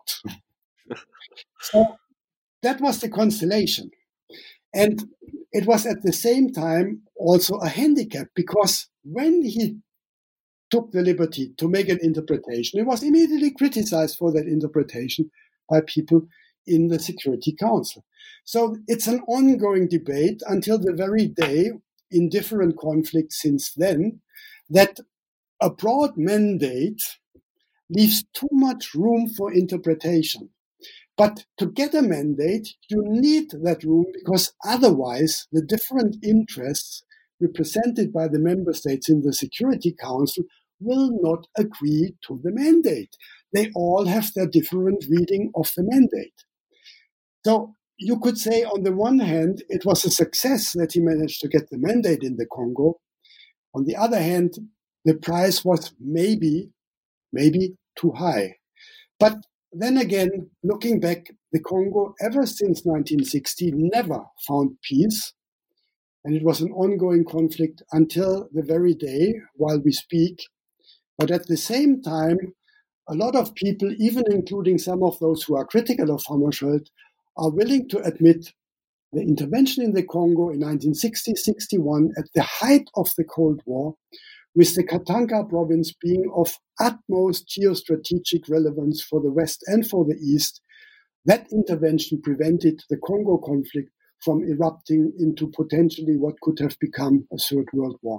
So that was the constellation. And it was at the same time also a handicap, because when he took the liberty to make an interpretation, it was immediately criticized for that interpretation by people in the Security Council. So it's an ongoing debate until the very day, in different conflicts since then, that a broad mandate leaves too much room for interpretation. But to get a mandate, you need that room, because otherwise the different interests represented by the member states in the Security Council will not agree to the mandate. They all have their different reading of the mandate. So you could say, on the one hand, it was a success that he managed to get the mandate in the Congo. On the other hand, the price was maybe, maybe too high. But then again, looking back, the Congo, ever since nineteen sixty, never found peace. And it was an ongoing conflict until the very day while we speak. But at the same time, a lot of people, even including some of those who are critical of Hammarskjöld, are willing to admit the intervention in the Congo in nineteen sixty sixty-one, at the height of the Cold War, with the Katanga province being of utmost geostrategic relevance for the West and for the East. That intervention prevented the Congo conflict from erupting into potentially what could have become a third world war.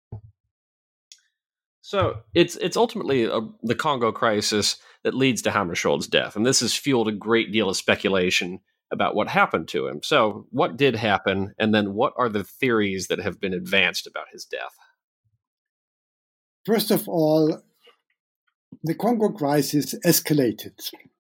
So it's it's ultimately a, the Congo crisis that leads to Hammarskjöld's death, and this has fueled a great deal of speculation about what happened to him. So what did happen, and then what are the theories that have been advanced about his death? First of all, the Congo crisis escalated.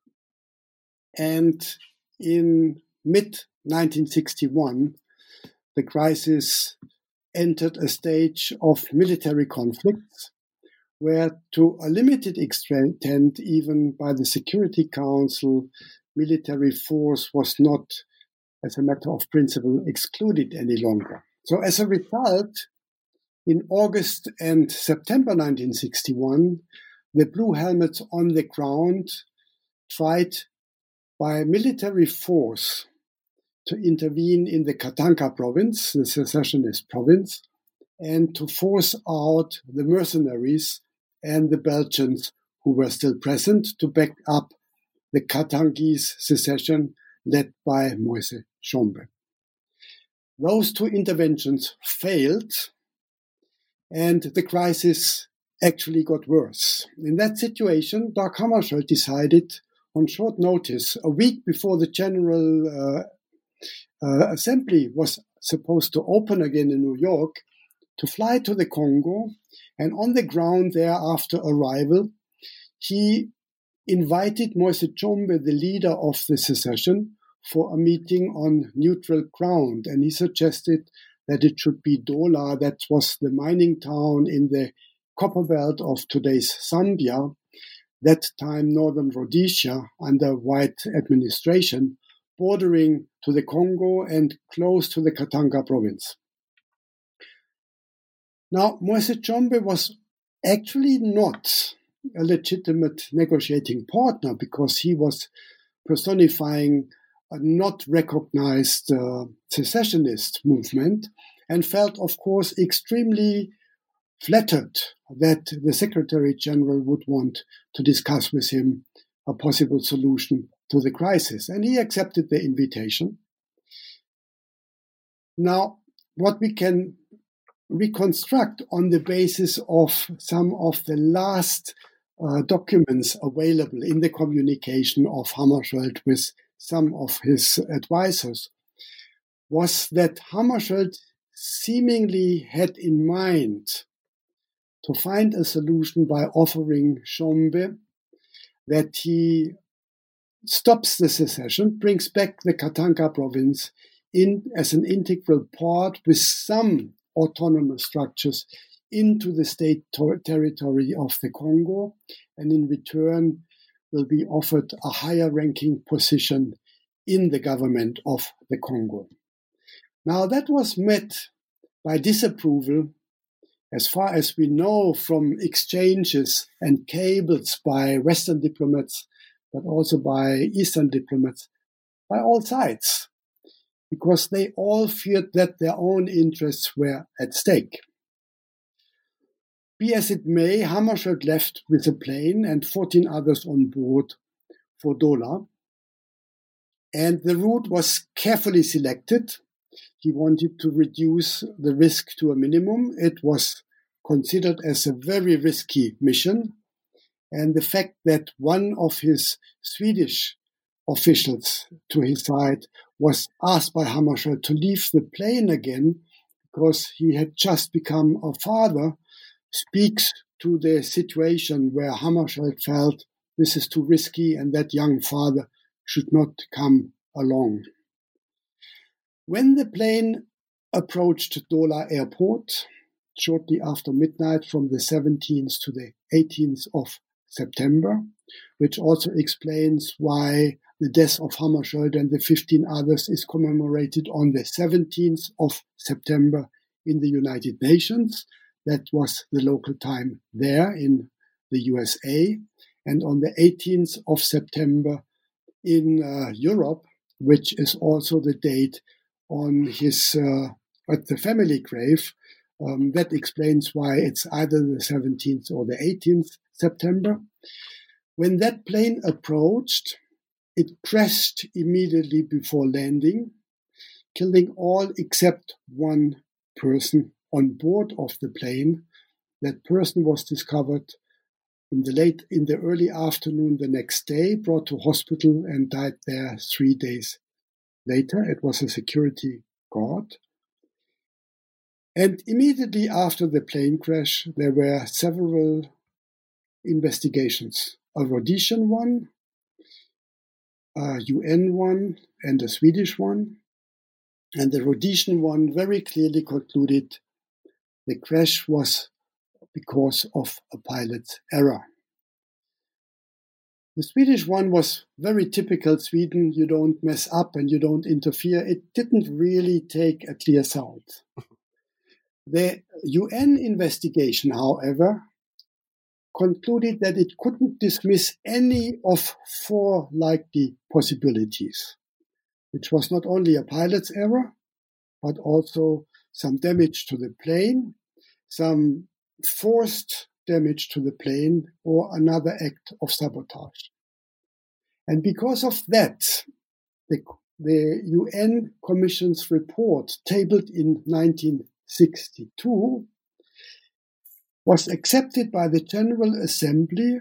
And in mid nineteen sixty-one, the crisis entered a stage of military conflicts, where to a limited extent, even by the Security Council, military force was not, as a matter of principle, excluded any longer. So as a result, in August and September nineteen sixty-one, the Blue Helmets on the ground tried by military force to intervene in the Katanga province, the secessionist province, and to force out the mercenaries and the Belgians who were still present to back up the Katangese secession led by Moise Tshombe. Those two interventions failed, and the crisis actually got worse. In that situation, Dag Hammarskjöld decided on short notice, a week before the General uh, uh, Assembly was supposed to open again in New York, to fly to the Congo, and on the ground there after arrival, he invited Moise Tshombe, the leader of the secession, for a meeting on neutral ground. And he suggested that it should be Dola, that was the mining town in the copper belt of today's Zambia, that time northern Rhodesia under white administration, bordering to the Congo and close to the Katanga province. Now, Moise Tshombe was actually not a legitimate negotiating partner, because he was personifying a not recognized uh, secessionist movement, and felt, of course, extremely flattered that the Secretary General would want to discuss with him a possible solution to the crisis. And he accepted the invitation. Now, what we can reconstruct on the basis of some of the last uh, documents available in the communication of Hammarskjöld with some of his advisors was that Hammarskjöld seemingly had in mind to find a solution by offering Tshombe that he stops the secession, brings back the Katanga province in as an integral part with some autonomous structures into the state ter- territory of the Congo, and in return will be offered a higher ranking position in the government of the Congo. Now that was met by disapproval As far as we know from exchanges and cables by Western diplomats, but also by Eastern diplomats, by all sides, because they all feared that their own interests were at stake. Be as it may, Hammarskjöld left with a plane and fourteen others on board for Dola. And the route was carefully selected. He wanted to reduce the risk to a minimum. It was considered as a very risky mission. And the fact that one of his Swedish officials to his side was asked by Hammarskjöld to leave the plane again because he had just become a father speaks to the situation where Hammarskjöld felt this is too risky and that young father should not come along. When the plane approached Dola airport, shortly after midnight from the seventeenth to the eighteenth of September, which also explains why the death of Hammarskjöld and the fifteen others is commemorated on the seventeenth of September in the United Nations. That was the local time there in the U S A. And on the eighteenth of September in uh, Europe, which is also the date on his uh, at the family grave. Um, that explains why it's either the seventeenth or the eighteenth September. When that plane approached, it crashed immediately before landing, killing all except one person on board of the plane. That person was discovered in the late, in the early afternoon the next day, brought to hospital and died there three days later. It was a security guard. And immediately after the plane crash, there were several investigations, a Rhodesian one, a U N one, and a Swedish one. And the Rhodesian one very clearly concluded the crash was because of a pilot's error. The Swedish one was very typical Sweden. You don't mess up and you don't interfere. It didn't really take a clear sound. The U N investigation, however, concluded that it couldn't dismiss any of four likely possibilities, which was not only a pilot's error, but also some damage to the plane, some forced damage to the plane, or another act of sabotage. And because of that, the, the U N Commission's report, tabled in nineteen sixty-two, was accepted by the General Assembly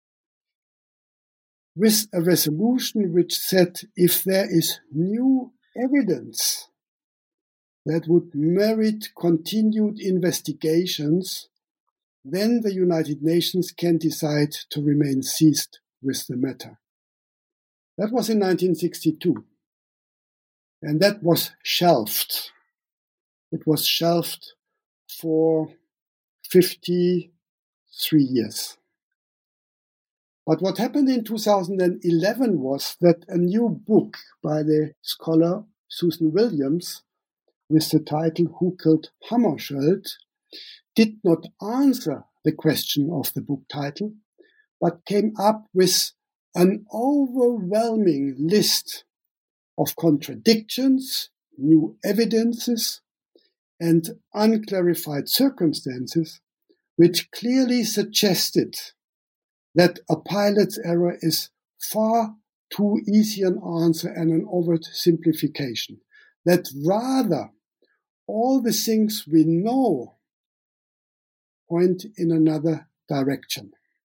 with a resolution which said if there is new evidence that would merit continued investigations, then the United Nations can decide to remain seized with the matter. That was in nineteen sixty-two. And that was shelved. It was shelved for fifty-three years. But what happened in two thousand eleven was that a new book by the scholar Susan Williams with the title Who Killed Hammarskjöld did not answer the question of the book title, but came up with an overwhelming list of contradictions, new evidences, and unclarified circumstances, which clearly suggested that a pilot's error is far too easy an answer and an overt simplification, that rather all the things we know point in another direction.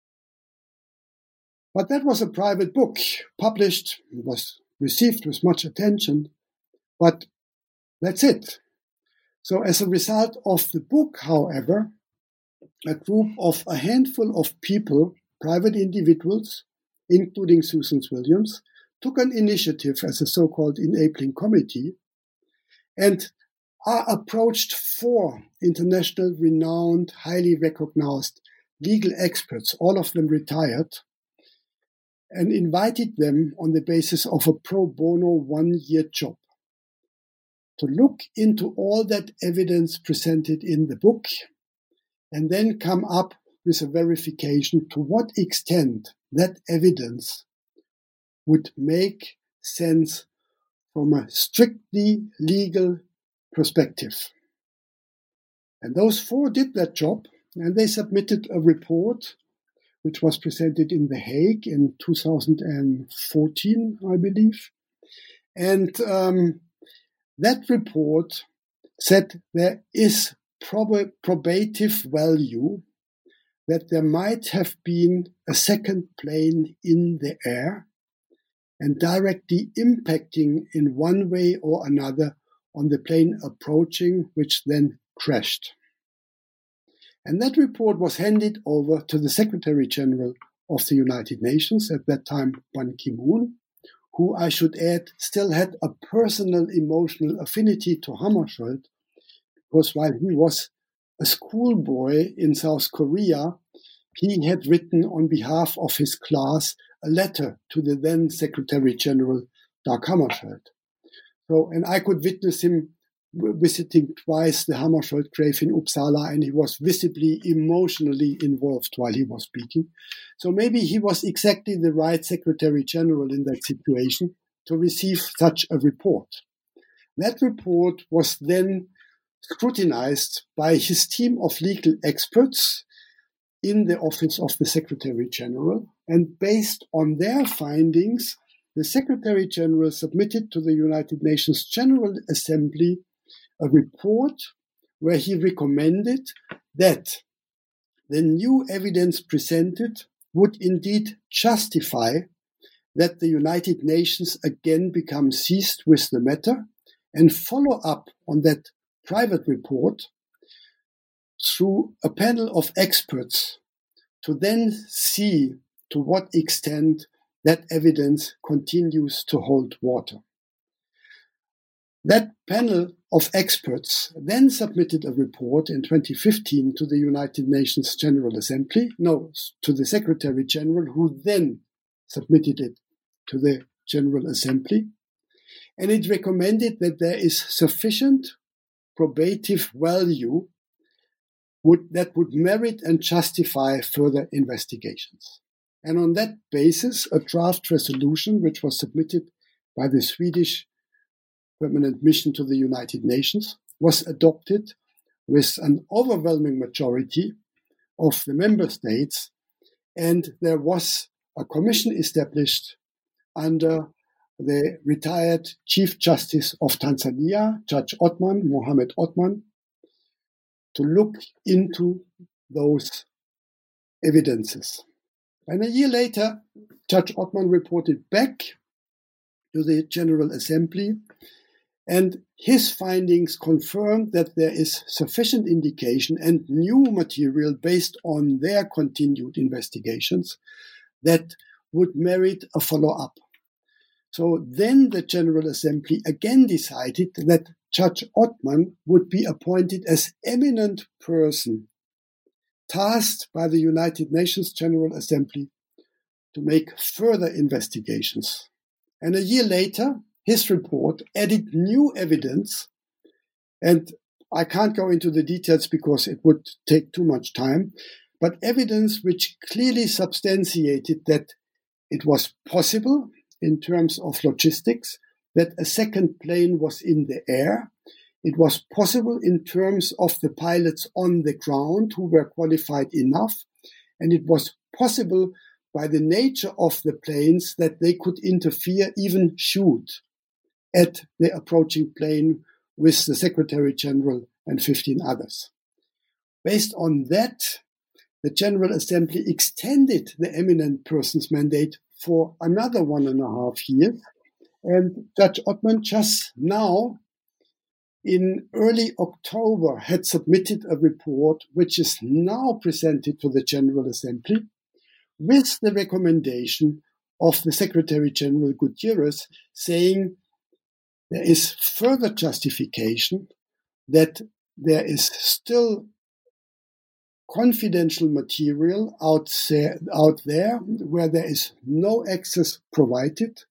But that was a private book, published, was received with much attention, but that's it. So as a result of the book, however, a group of a handful of people, private individuals, including Susan Williams, took an initiative as a so-called enabling committee and are approached four international renowned, highly recognized legal experts, all of them retired, and invited them on the basis of a pro bono one-year job to look into all that evidence presented in the book and then come up with a verification to what extent that evidence would make sense from a strictly legal perspective. And those four did that job, and they submitted a report which was presented in The Hague in two thousand fourteen, I believe. And um, that report said there is prob- probative value that there might have been a second plane in the air and directly impacting in one way or another on the plane approaching, which then crashed. And that report was handed over to the Secretary General of the United Nations, at that time Ban Ki-moon, who, I should add, still had a personal emotional affinity to Hammarskjöld, because while he was a schoolboy in South Korea, he had written on behalf of his class a letter to the then Secretary General, Dag Hammarskjöld. So, and I could witness him visiting twice the Hammarskjöld grave in Uppsala, and he was visibly emotionally involved while he was speaking. So maybe he was exactly the right Secretary General in that situation to receive such a report. That report was then scrutinized by his team of legal experts in the office of the Secretary General, and based on their findings, the Secretary General submitted to the United Nations General Assembly a report where he recommended that the new evidence presented would indeed justify that the United Nations again become seized with the matter and follow up on that private report through a panel of experts to then see to what extent that evidence continues to hold water. That panel of experts then submitted a report in twenty fifteen to the United Nations General Assembly, no, to the Secretary General, who then submitted it to the General Assembly. And it recommended that there is sufficient probative value would, that would merit and justify further investigations. And on that basis, a draft resolution, which was submitted by the Swedish Permanent Mission to the United Nations, was adopted with an overwhelming majority of the member states, and there was a commission established under the retired Chief Justice of Tanzania, Judge Othman, Mohamed Othman, to look into those evidences. And a year later, Judge Othman reported back to the General Assembly, and his findings confirmed that there is sufficient indication and new material based on their continued investigations that would merit a follow-up. So then the General Assembly again decided that Judge Othman would be appointed as eminent person tasked by the United Nations General Assembly to make further investigations. And a year later, his report added new evidence, and I can't go into the details because it would take too much time, but evidence which clearly substantiated that it was possible in terms of logistics that a second plane was in the air. It was possible in terms of the pilots on the ground who were qualified enough, and it was possible by the nature of the planes that they could interfere, even shoot at the approaching plane with the Secretary General and fifteen others. Based on that, the General Assembly extended the eminent person's mandate for another one and a half years. And Judge Othman just now, in early October, had submitted a report which is now presented to the General Assembly with the recommendation of the Secretary General Gutierrez, saying there is further justification that there is still confidential material out there, out there where there is no access provided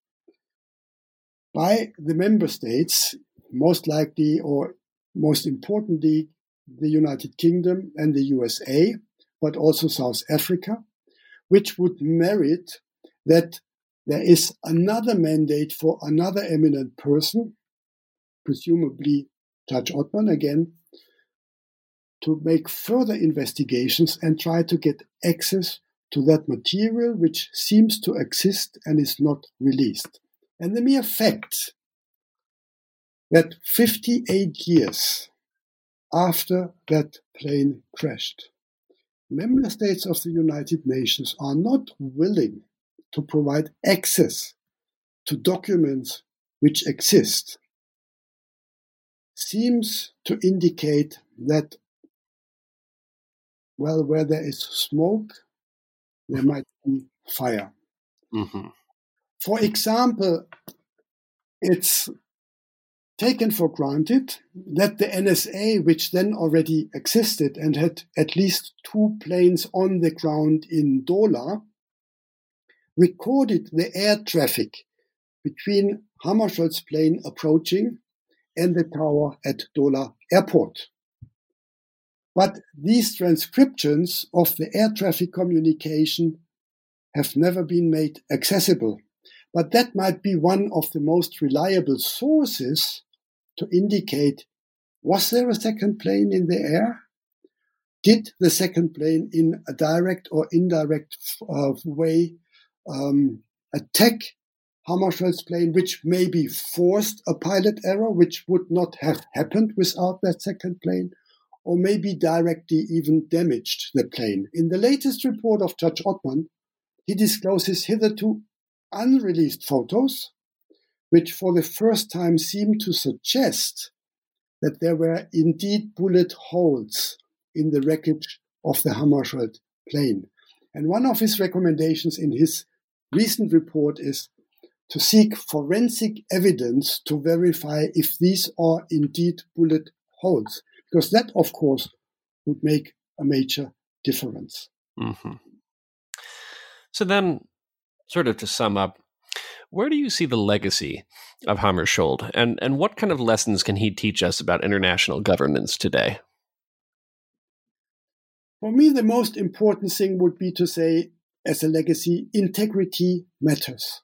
by the member states, most likely or most importantly the United Kingdom and the U S A, but also South Africa, which would merit that there is another mandate for another eminent person, presumably Judge Ottman again, to make further investigations and try to get access to that material which seems to exist and is not released. And the mere fact that fifty-eight years after that plane crashed, member states of the United Nations are not willing to provide access to documents which exist seems to indicate that, well, where there is smoke, there might be fire. Mm-hmm. For example, it's taken for granted that the N S A, which then already existed and had at least two planes on the ground in Dola, recorded the air traffic between Hammarskjöld's plane approaching and the tower at Dola Airport. But these transcriptions of the air traffic communication have never been made accessible. But that might be one of the most reliable sources to indicate, was there a second plane in the air? Did the second plane in a direct or indirect uh, way um, attack Hammarskjöld's plane, which maybe forced a pilot error, which would not have happened without that second plane, or maybe directly even damaged the plane? In the latest report of Judge Ottman, he discloses hitherto unreleased photos, which for the first time seem to suggest that there were indeed bullet holes in the wreckage of the Hammarskjöld plane. And one of his recommendations in his recent report is to seek forensic evidence to verify if these are indeed bullet holes, because that, of course, would make a major difference. Mm-hmm. So then, sort of to sum up, where do you see the legacy of Hammarskjöld, and, and what kind of lessons can he teach us about international governance today? For me, the most important thing would be to say, as a legacy, integrity matters.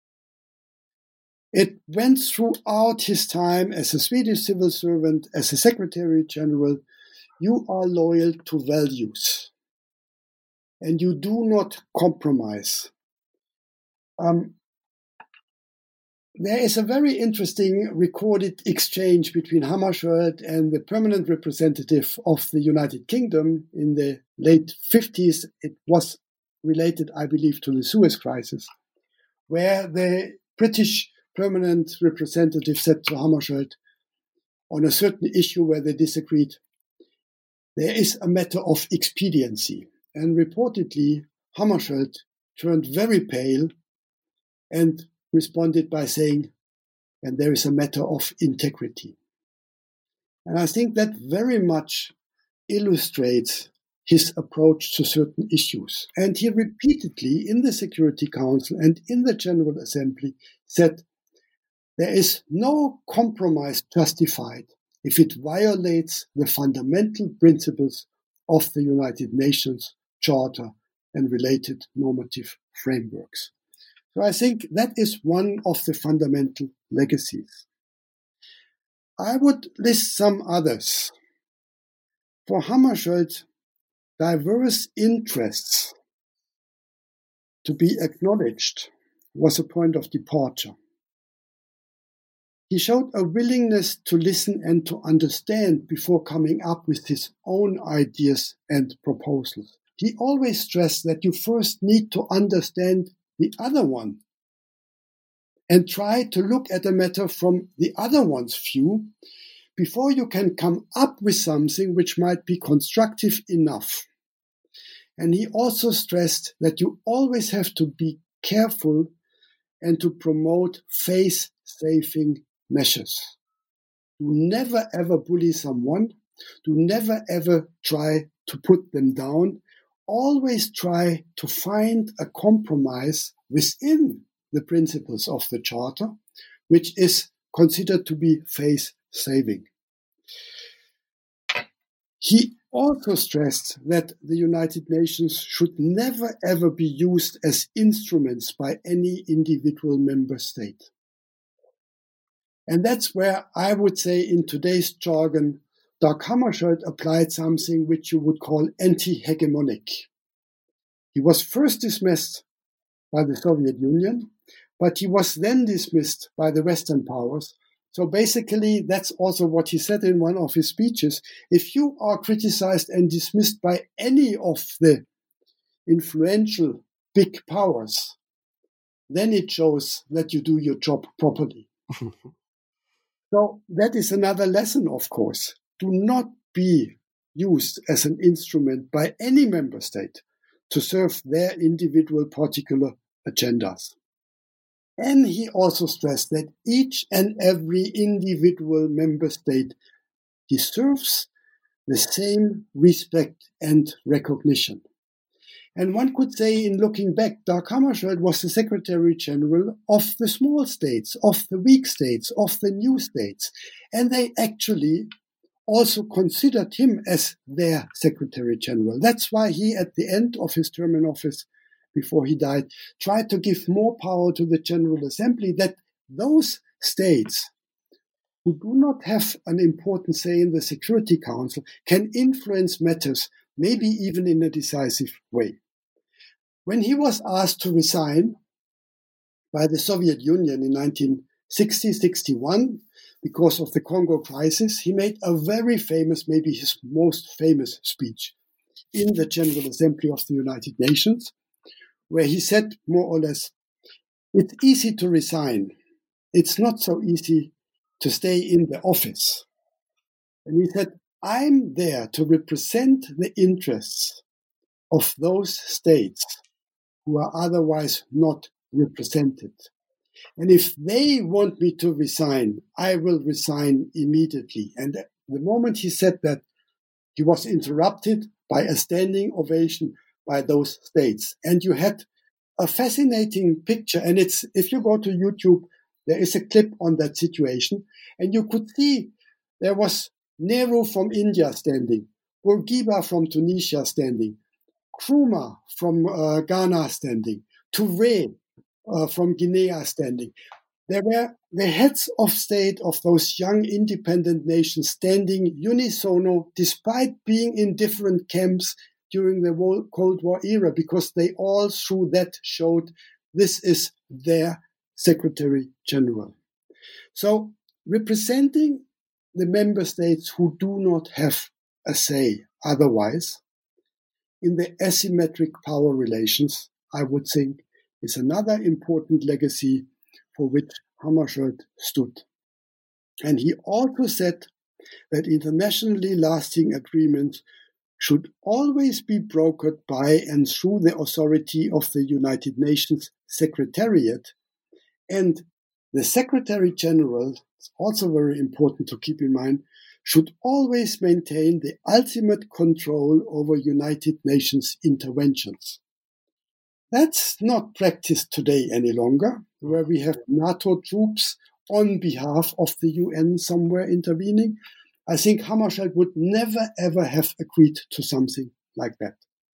It went throughout his time as a Swedish civil servant, as a Secretary General. You are loyal to values, and you do not compromise. Um, there is a very interesting recorded exchange between Hammarskjöld and the permanent representative of the United Kingdom in the late fifties. It was related, I believe, to the Suez Crisis, where the British permanent representative said to Hammarskjöld on a certain issue where they disagreed, there is a matter of expediency. And reportedly, Hammarskjöld turned very pale and responded by saying, and there is a matter of integrity. And I think that very much illustrates his approach to certain issues. And he repeatedly, in the Security Council and in the General Assembly, said, there is no compromise justified if it violates the fundamental principles of the United Nations Charter and related normative frameworks. So I think that is one of the fundamental legacies. I would list some others. For Hammarskjöld, diverse interests to be acknowledged was a point of departure. He showed a willingness to listen and to understand before coming up with his own ideas and proposals. He always stressed that you first need to understand the other one and try to look at the matter from the other one's view before you can come up with something which might be constructive enough. And he also stressed that you always have to be careful and to promote face-saving measures. Do never ever bully someone. Do never ever try to put them down. Always try to find a compromise within the principles of the Charter, which is considered to be face-saving. He also stressed that the United Nations should never ever be used as instruments by any individual member state. And that's where I would say in today's jargon, Dag Hammarskjöld applied something which you would call anti-hegemonic. He was first dismissed by the Soviet Union, but he was then dismissed by the Western powers. So basically, that's also what he said in one of his speeches. If you are criticized and dismissed by any of the influential big powers, then it shows that you do your job properly. So that is another lesson, of course. Do not be used as an instrument by any member state to serve their individual particular agendas. And he also stressed that each and every individual member state deserves the same respect and recognition. And one could say, in looking back, Dag Hammarskjöld was the Secretary General of the small states, of the weak states, of the new states. And they actually also considered him as their Secretary General. That's why he, at the end of his term in office, before he died, tried to give more power to the General Assembly, that those states who do not have an important say in the Security Council can influence matters, maybe even in a decisive way. When he was asked to resign by the Soviet Union in nineteen sixty sixty-one, because of the Congo crisis, he made a very famous, maybe his most famous speech in the General Assembly of the United Nations, where he said more or less, it's easy to resign. It's not so easy to stay in the office. And he said, I'm there to represent the interests of those states who are otherwise not represented. And if they want me to resign, I will resign immediately. And the moment he said that, he was interrupted by a standing ovation by those states. And you had a fascinating picture. And it's, if you go to YouTube, there is a clip on that situation. And you could see there was Nehru from India standing, Bourguiba from Tunisia standing, Nkrumah from uh, Ghana standing, Touré uh, from Guinea standing. There were the heads of state of those young independent nations standing unisono, despite being in different camps during the Cold War era, because they all through that showed this is their Secretary General. So representing the member states who do not have a say otherwise in the asymmetric power relations, I would think, is another important legacy for which Hammarskjöld stood. And he also said that internationally lasting agreements should always be brokered by and through the authority of the United Nations Secretariat. And the Secretary General, it's also very important to keep in mind, should always maintain the ultimate control over United Nations interventions. That's not practiced today any longer, where we have NATO troops on behalf of the U N somewhere intervening. I think Hammarskjöld would never, ever have agreed to something like that.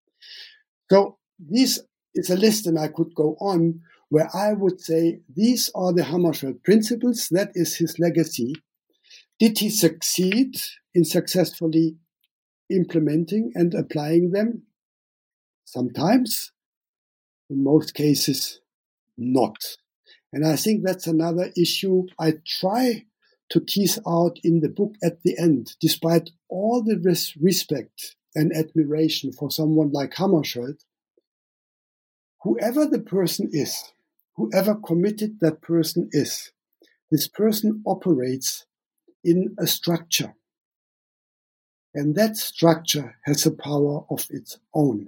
So this is a list, and I could go on, where I would say these are the Hammarskjöld principles. That is his legacy. Did he succeed in successfully implementing and applying them? Sometimes. In most cases, not. And I think that's another issue I try to tease out in the book at the end. Despite all the res- respect and admiration for someone like Hammarskjöld, whoever the person is, whoever committed that person is, this person operates in a structure. And that structure has a power of its own.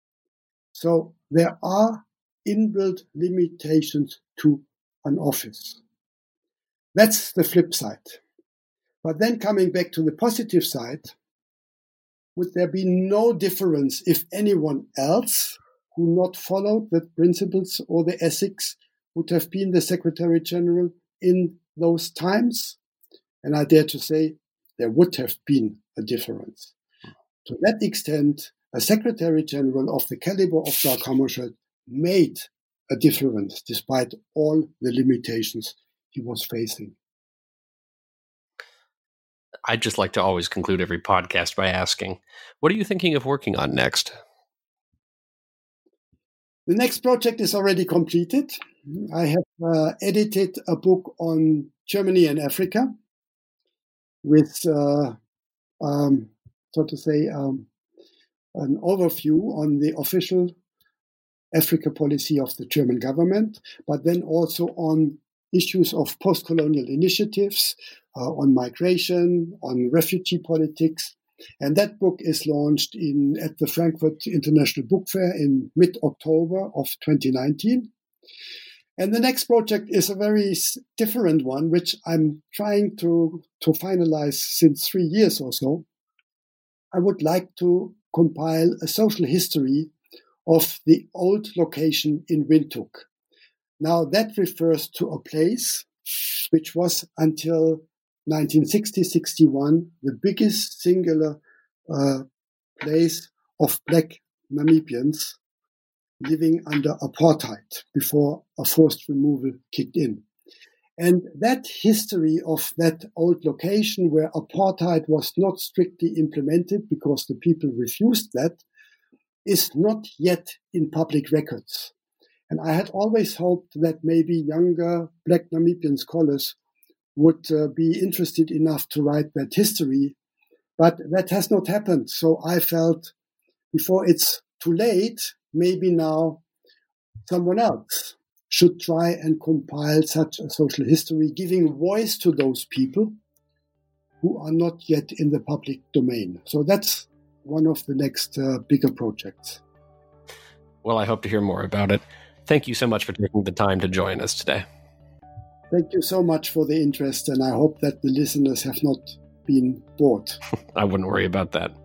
So there are inbuilt limitations to an office. That's the flip side. But then coming back to the positive side, would there be no difference if anyone else who not followed the principles or the ethics would have been the Secretary General in those times? And I dare to say there would have been a difference. to that extent, a Secretary General of the caliber of Dag Hammarskjöld made a difference despite all the limitations he was facing. I'd just like to always conclude every podcast by asking, what are you thinking of working on next? The next project is already completed. I have uh, edited a book on Germany and Africa with, uh, um, so to say, um, an overview on the official Africa policy of the German government, but then also on issues of post-colonial initiatives, uh, on migration, on refugee politics. And that book is launched in at the Frankfurt International Book Fair in mid-October of twenty nineteen. And the next project is a very different one, which I'm trying to, to finalize since three years or so. I would like to compile a social history of the old location in Windhoek. Now, that refers to a place which was until nineteen sixty sixty-one the biggest singular uh, place of black Namibians living under apartheid before a forced removal kicked in. And that history of that old location where apartheid was not strictly implemented because the people refused that is not yet in public records. And I had always hoped that maybe younger black Namibian scholars would uh, be interested enough to write that history, but that has not happened. So I felt before it's too late, maybe now someone else should try and compile such a social history, giving voice to those people who are not yet in the public domain. So that's one of the next uh, bigger projects. Well, I hope to hear more about it. Thank you so much for taking the time to join us today. Thank you so much for the interest, and I hope that the listeners have not been bored. I wouldn't worry about that.